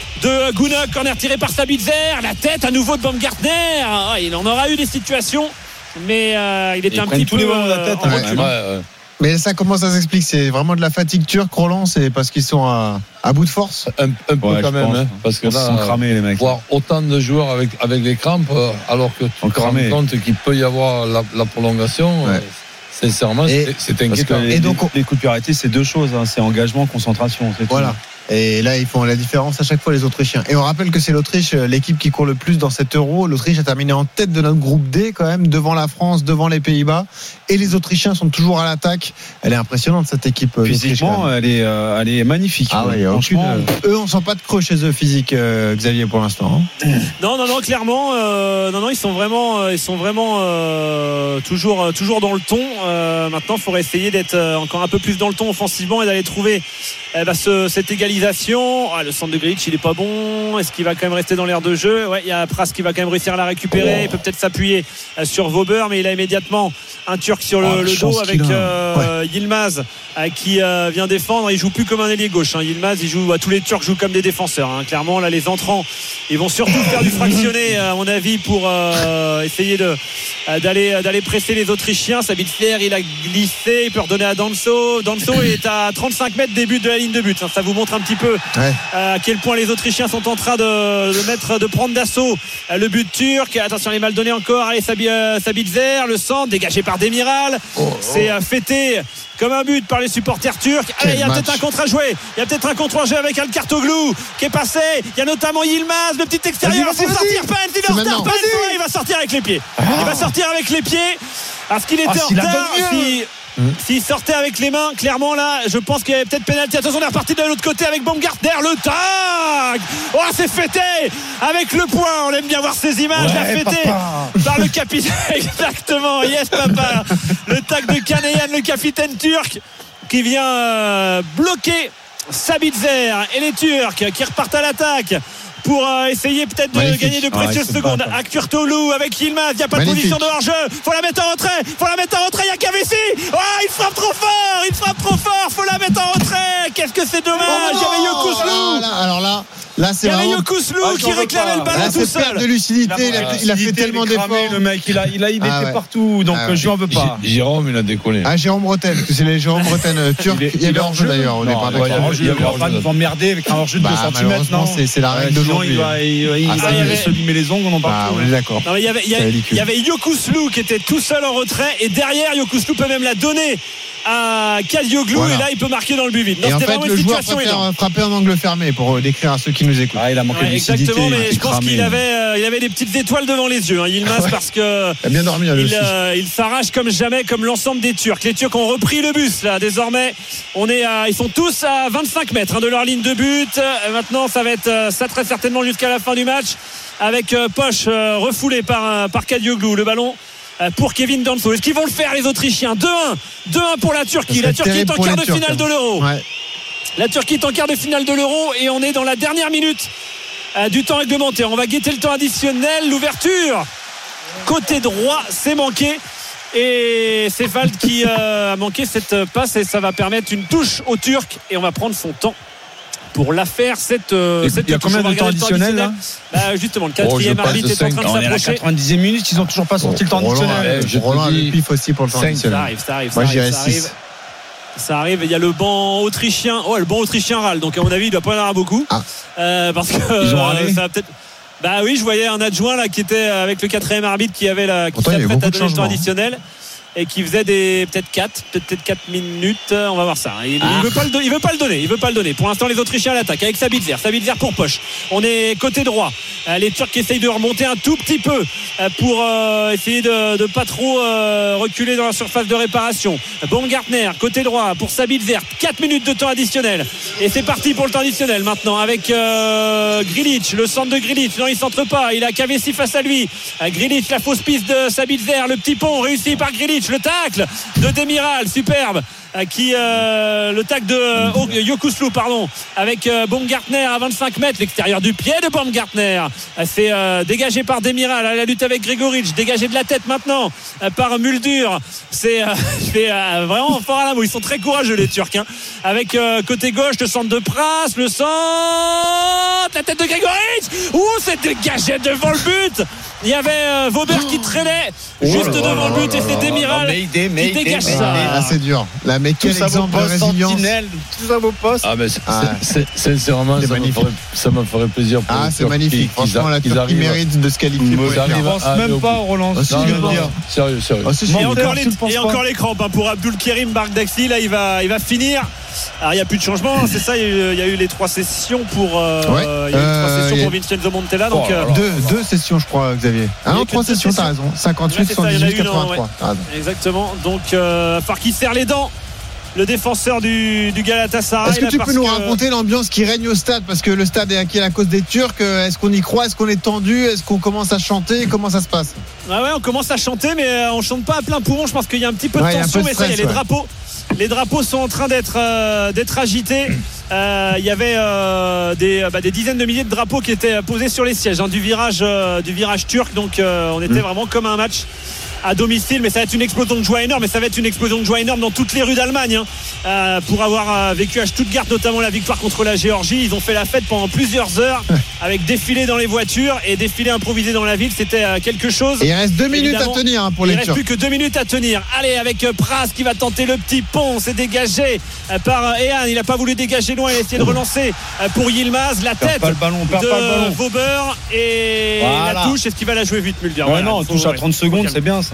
de Gunok. Corner tiré par Sabitzer, la tête à nouveau de Baumgartner. Ah, il en aura eu des situations, mais euh, il était Ils un prennent petit tous peu les ballons de la euh, tête, en hein. recul. Ouais, ouais. Mais ça, comment ça s'explique? C'est vraiment de la fatigue turque, Roland? C'est parce qu'ils sont à, à bout de force? Un, un peu Ouais, quand je même, pense. hein, parce que Ils sont là, cramés, les mecs. voir autant de joueurs avec, avec les crampes, euh, alors que tu Sont te rends cramés. compte qu'il peut y avoir la, la prolongation, Ouais. euh, sincèrement, Et- c'est, c'est Parce que inquiétant. les, Et donc, on- les coups de pied arrêtés, c'est deux choses. Hein. C'est engagement, concentration. C'est tout. Voilà. Et là, ils font la différence à chaque fois, les Autrichiens. Et on rappelle que c'est l'Autriche, euh, l'équipe qui court le plus dans cet Euro. L'Autriche a terminé en tête de notre groupe D, quand même, devant la France, devant les Pays-Bas. Et les Autrichiens sont toujours à l'attaque. Elle est impressionnante, cette équipe. euh, d'Autriche, quand Physiquement, même. elle est, euh, elle est magnifique. Ah ouais, il y a aucune, Franchement, euh, eux, on sent pas de creux chez eux physique, euh, Xavier, pour l'instant. hein. Non, non, non, clairement, euh, non, non, ils sont vraiment, euh, ils sont vraiment euh, toujours, euh, toujours dans le ton. Euh, maintenant, il faudrait essayer d'être euh, encore un peu plus dans le ton offensivement et d'aller trouver eh ben, ce, cette égalisation. Ah, le centre de Grilic, il est pas bon. Est-ce qu'il va quand même rester dans l'air de jeu? Ouais, il y a Pras qui va quand même réussir à la récupérer. Il peut peut-être s'appuyer euh, sur Vauber, mais il a immédiatement un Turc sur le, Oh, la le chance dos avec qu'il a. euh, Yilmaz euh, qui euh, vient défendre. Il joue plus comme un ailier gauche. Hein. Yilmaz, il joue. Bah, tous les Turcs jouent comme des défenseurs. Hein. Clairement, là, les entrants, ils vont surtout faire du fractionné, à mon avis, pour euh, essayer de d'aller, d'aller presser les Autrichiens. Sabitzer, il a glissé, il peut redonner à Danso. Danso est à trente-cinq mètres des buts de la ligne de but. Ça vous montre un petit peu ouais. à quel point les Autrichiens sont en train de, de mettre, de prendre d'assaut le but turc. Attention, il est mal donné encore. Allez, Sabitzer, le centre dégagé par Demiral. Oh, oh. C'est fêté comme un but par les supporters turcs. Allez, il y a match. peut-être un contre à jouer. Il y a peut-être un contre à jouer avec Al-Kartoglou qui est passé. Il y a notamment Yilmaz, le petit extérieur vas-y, pour vas-y, sortir. Pence, il est en retard. Pence, il va sortir avec les pieds. Ah. Il va sortir avec les pieds. Parce qu'il était ah, en retard. Si, mmh. S'il sortait avec les mains, clairement là, je pense qu'il y avait peut-être pénalty. Attention, on est reparti de l'autre côté avec Baumgartner. Le tag. Oh, c'est fêté avec le point. On aime bien voir ces images. Ouais, la fêté papa. Par le capitaine. Exactement. Yes, papa. Le tag de Kanayan, le capitaine turc, qui vient euh, bloquer Sabitzer et les Turcs qui repartent à l'attaque pour euh, essayer peut-être de Magnifique. gagner de précieuses ah, secondes. Akurtoglu avec Yilmaz, il n'y a pas Magnifique. de position de hors-jeu, faut la mettre en retrait, faut la mettre en retrait, il y a Kavesi. Oh, il frappe trop fort, il frappe trop fort, faut la mettre en retrait. Qu'est-ce que c'est dommage. Oh, il y avait Yokuslu. Alors là, là c'est il y avait vraiment... Yokuslu ah, qui réclamait le ballon là, tout seul. Perte de lucidité, il a, il a fait tellement d'efforts. Le mec, il a, il a, il était ah, ouais. partout, donc ah, ouais. je n'en veux pas. Jérôme, il a déconné. Ah, Jérôme Bretel, c'est les Jérôme Bretel turcs. Il y avait hors-jeu d'ailleurs au départ. Il y avait pas nous emmerder avec un hors-jeu de deux centimètres. Non, c'est la règle d'aujourd'hui. Il ah, avait se limer les ongles, on en parle. Ah, on est d'accord. Non, mais il y avait, il y avait, il y avait Yokuslu qui était tout seul en retrait, et derrière Yokuslu peut même la donner à Kadioglu, voilà. Et là il peut marquer dans le but vide. Non, et en fait, le joueur préfère frapper en angle fermé pour décrire à ceux qui nous écoutent. Ah, il a manqué ouais, de lucidité. Exactement, mais je pense qu'il avait, euh, il avait des petites étoiles devant les yeux, hein, Yilmaz, ouais. parce que il a bien dormi, il, euh, il s'arrache comme jamais, comme l'ensemble des Turcs. Les Turcs ont repris le bus là. Désormais, on est à, ils sont tous à vingt-cinq mètres hein, de leur ligne de but. Et maintenant, ça va être euh, ça très certainement jusqu'à la fin du match. Avec euh, Poch euh, refoulé par, euh, par Kadioglu, le ballon euh, pour Kevin Danso. Est-ce qu'ils vont le faire les Autrichiens? Deux un deux un pour la Turquie. La Turquie est en quart de Turcs, finale hein. de l'Euro. Ouais. La Turquie est en quart de finale de l'Euro et on est dans la dernière minute euh, du temps réglementaire. On va guetter le temps additionnel. L'ouverture côté droit, c'est manqué. Et c'est Vald qui euh, a manqué cette passe et ça va permettre une touche aux Turcs et on va prendre son temps pour la faire cette, euh, cette il y a combien de temps additionnel là bah, justement le quatrième oh, arbitre est en train de s'approcher. On est à la quatre-vingt-dixième minute, ils n'ont toujours pas sorti le temps additionnel. Je Roland le pif aussi pour le temps additionnel. Ça arrive, ça arrive, Moi, ça arrive, ça arrive. Ça arrive, il y a le banc autrichien. Oh, le banc autrichien râle, donc à mon avis il doit pas y en avoir beaucoup. Ah. Euh, parce que ils ont râlé. Euh, ça va peut-être. Bah oui, je voyais un adjoint là qui était avec le quatrième arbitre qui avait la qui s'apprête à donner le temps additionnel. Et qui faisait des peut-être quatre peut-être quatre minutes, on va voir ça. Il, ah. il veut pas le il veut pas le donner, il veut pas le donner. Pour l'instant les Autrichiens à l'attaque avec Sabitzer, Sabitzer pour Poch. On est côté droit. Les Turcs qui essayent de remonter un tout petit peu pour euh, essayer de, de pas trop euh, reculer dans la surface de réparation. Baumgartner côté droit pour Sabitzer, quatre minutes de temps additionnel. Et c'est parti pour le temps additionnel maintenant avec euh, Grilic, le centre de Grilic. Non, il centre pas, il a Kavesi face à lui. Grilic, la fausse piste de Sabitzer, le petit pont réussi par Grilic. Le tacle de Demiral, superbe, qui euh, le tacle de oh, Yokuslu, pardon, avec euh, Baumgartner à vingt-cinq mètres, l'extérieur du pied de Baumgartner. C'est euh, dégagé par Demiral à la lutte avec Grigoric, dégagé de la tête maintenant euh, par Muldur. C'est, euh, c'est euh, vraiment fort à la mou. Ils sont très courageux les Turcs. Hein. Avec euh, côté gauche le centre de Pras, le centre, la tête de Grigoric. Ouh, c'est dégagé devant le but. Il y avait euh, Vauber qui traînait juste oh devant le but et c'est Demiral qui dégage ça. Ah, c'est dur. La mais quel exemple de résilience. Tout à vos postes. Ah mais c'est, ah. c'est, c'est, sincèrement ça me, ferait, ça me ferait plaisir pour ah c'est magnifique qui, franchement la Turquie mérite de se qualifier. Je pense même pas Roland. Sérieux sérieux. Et encore les et encore les crampes hein, pour Abdulkerim Bardakci. Là il va il va finir. Alors il n'y a plus de changement, hein, c'est ça. Il y a eu les trois sessions pour. Euh, ouais. Il y a eu euh, trois sessions pour Vincenzo Montella. Donc oh, euh, deux, deux sessions, je crois, Xavier. Ah non, trois sessions, t'as raison. cinquante-huit, soixante-dix-huit, quatre-vingt-trois. Ouais. Exactement. Donc euh, Far qui serre les dents. Le défenseur du, du Galatasaray. Est-ce que là, tu peux nous que... raconter l'ambiance qui règne au stade? Parce que le stade est acquis à la cause des Turcs. Est-ce qu'on y croit? Est-ce qu'on est tendu? Est-ce qu'on commence à chanter? Comment ça se passe? Ah ouais, on commence à chanter, mais on chante pas à plein poumon. Je pense qu'il y a un petit peu de ouais, tension, peu de stress, mais ça, il y a ouais. les drapeaux. Les drapeaux sont en train d'être, euh, d'être agités. Euh, il y avait euh, des, bah, des dizaines de milliers de drapeaux qui étaient posés sur les sièges hein, du, virage, euh, du virage turc. Donc euh, on était mmh. vraiment comme un match à domicile, mais ça va être une explosion de joie énorme, et ça va être une explosion de joie énorme dans toutes les rues d'Allemagne, hein. euh, pour avoir euh, vécu à Stuttgart notamment la victoire contre la Géorgie. Ils ont fait la fête pendant plusieurs heures avec défilé dans les voitures et défilé improvisé dans la ville. C'était euh, quelque chose. Et il reste deux minutes à tenir, hein, pour les Turcs. Il Turcs. reste plus que deux minutes à tenir. Allez, avec euh, Pras qui va tenter le petit pont. C'est dégagé euh, par euh, Ehan. Il n'a pas voulu dégager loin. Il a essayé de relancer euh, pour Yilmaz. La tête pas le ballon, perd de pas le ballon. Vauber et voilà. la touche. Est-ce qu'il va la jouer vite, Mulder? Ouais, voilà, non, touche à trente secondes, c'est bien ça.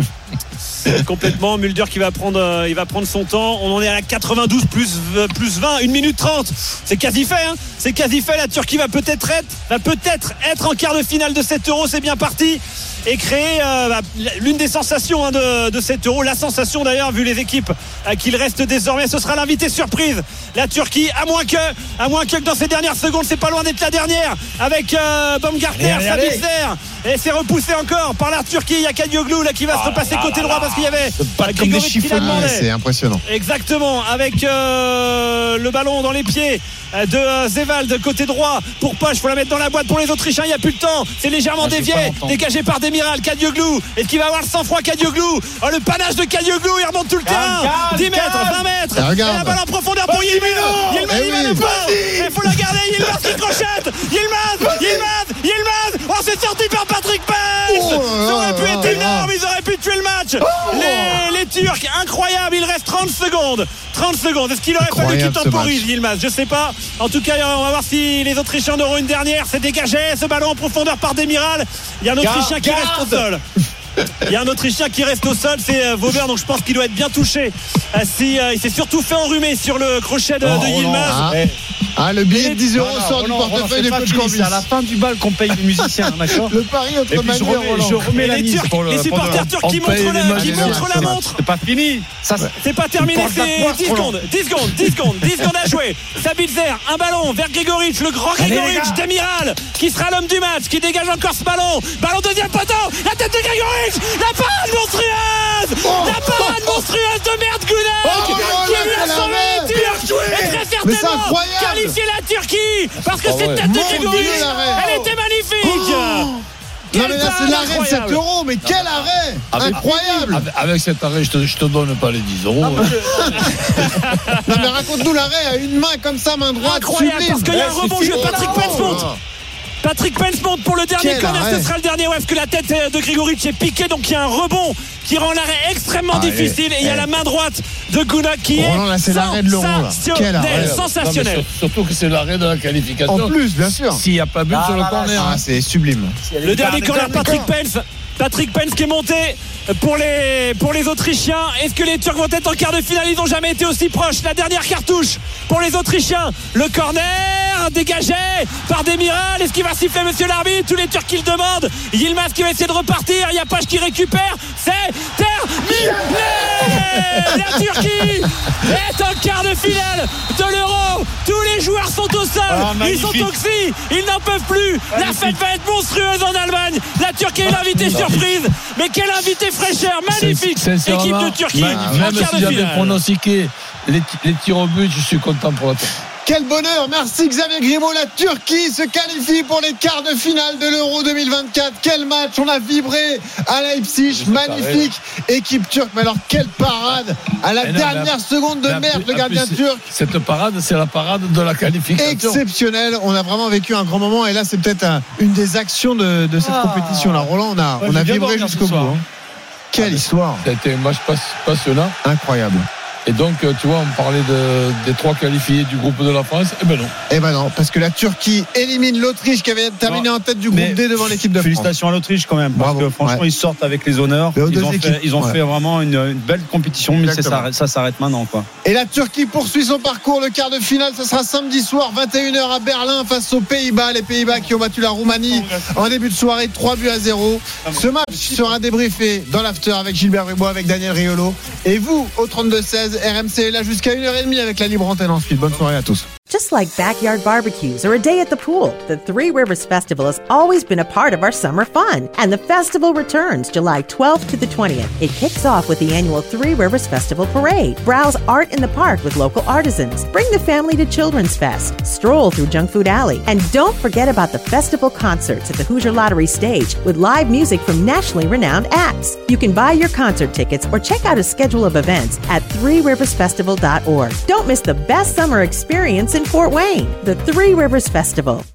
Complètement. Mulder qui va prendre, euh, il va prendre son temps. On en est à la quatre-vingt-douze plus, euh, plus vingt, une minute trente. C'est quasi fait, hein. C'est quasi fait. La Turquie va peut-être être, va peut-être être en quart de finale de cet Euro. C'est bien parti. Et créer euh, bah, l'une des sensations, hein, de, de cet Euro. La sensation d'ailleurs, vu les équipes euh, qu'il reste désormais, ce sera l'invité surprise. La Turquie, à moins que, à moins que dans ces dernières secondes, c'est pas loin d'être la dernière. Avec euh, Baumgartner, Sabitzer. Et c'est repoussé encore par la Turquie. Il y a Kadioglu là qui va ah, se repasser là, côté là, droit là, parce qu'il y avait Grigoric qui la demandait. C'est impressionnant. Exactement, avec euh, le ballon dans les pieds de euh, Zewald côté droit pour Poche. Il faut la mettre dans la boîte pour les Autrichiens. Il n'y a plus le temps. C'est légèrement ah, dévié, dégagé par Demiral. Kadioglu. Est-ce qu'il va avoir le sang-froid, Kadioglu? Oh, le panache de Kadioglu. Il remonte tout le terrain. dix mètres, vingt mètres. Et, et la balle en profondeur pour Yilmaz. Yilmaz, il va le prendre. Il faut la garder. Yilmaz qui crochette. Yilmaz, Yilmaz, Yilmaz. Oh, c'est sorti par Patrick Pence. Oh, ça aurait pu être énorme. Ils auraient pu tuer le match. Oh, les, les Turcs, incroyable. Il reste trente secondes. trente secondes. Est-ce qu'il aurait fallu qu'il temporise, Yilmaz? Je sais pas. En tout cas, on va voir si les Autrichiens en auront une dernière. C'est dégagé. Ce ballon en profondeur par Demiral. Il y a un Autrichien qui reste au sol. Il y a un Autrichien qui reste au sol, c'est Vauber, donc je pense qu'il doit être bien touché. Si, euh, il s'est surtout fait enrhumer sur le crochet de, oh, de Yilmaz. Ah. ah, le billet de dix euros sort du portefeuille des coachs Corbis. C'est à la fin du bal qu'on paye les musiciens, d'accord? Le pari entre Manu et Roland. Je remets la mise pour le, les supporters turcs qui montrent la, qui montrent la montre. C'est pas fini. Ça, c'est pas terminé, c'est dix secondes, dix secondes, dix secondes, dix secondes à jouer. Sabitzer, un ballon vers Grigoric, le grand Grigoric, Demiral, qui sera l'homme du match, qui dégage encore ce ballon. Ballon deuxième poteau, la tête de Grigoric, la parade monstrueuse, oh, la parade oh, monstrueuse de merde Gunnar, oh, qui lui a sauvé les Turcs et très certainement qualifié la Turquie parce que oh, cette ouais. tête de Grigoric, elle était magnifique. Oh. Non mais là c'est l'arrêt de sept euros, mais quel arrêt avec, incroyable avec, avec cet arrêt je te, je te donne pas les dix euros. Non mais raconte-nous l'arrêt à une main comme ça, main droite, incroyable, sublime. Parce qu'il y a un rebond jeu, Patrick Pence monte. Patrick Pence monte pour le dernier Quel corner, arrêt. Ce sera le dernier. Ouais, parce que la tête de Grigoric est piquée, donc il y a un rebond qui rend l'arrêt extrêmement ah, difficile. Et il y a la main droite de Gunnar qui Roland, là, c'est est l'arrêt de l'euro, sensationnel. sensationnel. Non, surtout que c'est l'arrêt de la qualification. En plus, bien sûr. S'il n'y a pas but ah, sur le corner, ah, c'est sublime. Le dernier corner, Patrick Pence. Patrick Pence qui est monté pour les, pour les Autrichiens. Est-ce que les Turcs vont être en quart de finale? Ils n'ont jamais été aussi proches. La dernière cartouche pour les Autrichiens. Le corner dégagé par Demiral. Est-ce qu'il va siffler, monsieur l'arbitre? Tous les Turcs qui le demandent. Yilmaz qui va essayer de repartir. Il y a Page qui récupère. C'est terminé. La Turquie est en quart de finale de l'Euro. Tous les joueurs sont au sol. Oh, ils sont oxy. Ils n'en peuvent plus. Magnifique. La fête va être monstrueuse en Allemagne. La Turquie est l'invité surprise. Mais quel invité fraîcheur. Magnifique. Équipe de Turquie. Même si j'avais pronostiqué les, les tirs au but, je suis content pour la Turquie. Quel bonheur, merci Xavier Grimaud. La Turquie se qualifie pour les quarts de finale de l'Euro deux mille vingt-quatre. Quel match, on a vibré à Leipzig, magnifique équipe turque. Mais alors quelle parade à la non, dernière mais, seconde de merde, le gardien plus, turc. Cette parade, c'est la parade de la qualification. Exceptionnel, on a vraiment vécu un grand moment. Et là, c'est peut-être un, une des actions de, de cette ah. compétition-là. Roland, on a, ouais, on a vibré jusqu'au bout. Hein. Quelle ah, histoire. Ça a été un match passionnant. Incroyable. Et donc, tu vois, on parlait de, des trois qualifiés du groupe de la France. Eh ben non. Eh ben non, parce que la Turquie élimine l'Autriche qui avait terminé non, en tête du groupe D devant l'équipe de France. Félicitations à l'Autriche quand même, parce Bravo, que franchement, ouais. ils sortent avec les honneurs. Ils ont, fait, ils ont ouais. fait vraiment une, une belle compétition, mais ça, ça s'arrête maintenant, quoi. Et la Turquie poursuit son parcours. Le quart de finale, ce sera samedi soir, vingt et une heures à Berlin, face aux Pays-Bas. Les Pays-Bas qui ont battu la Roumanie en début de soirée, trois buts à zéro. Ce match sera débriefé dans l'after avec Gilbert Bribois, avec Daniel Riolo. Et vous, au trente-deux seize, R M C est là jusqu'à une heure trente avec la libre antenne ensuite. Bonne soirée à tous. Just like backyard barbecues or a day at the pool, the Three Rivers Festival has always been a part of our summer fun. And the festival returns July twelfth to the twentieth. It kicks off with the annual Three Rivers Festival Parade. Browse art in the park with local artisans. Bring the family to Children's Fest. Stroll through Junk Food Alley. And don't forget about the festival concerts at the Hoosier Lottery stage with live music from nationally renowned acts. You can buy your concert tickets or check out a schedule of events at three rivers festival dot org. Don't miss the best summer experience in Fort Wayne, the Three Rivers Festival.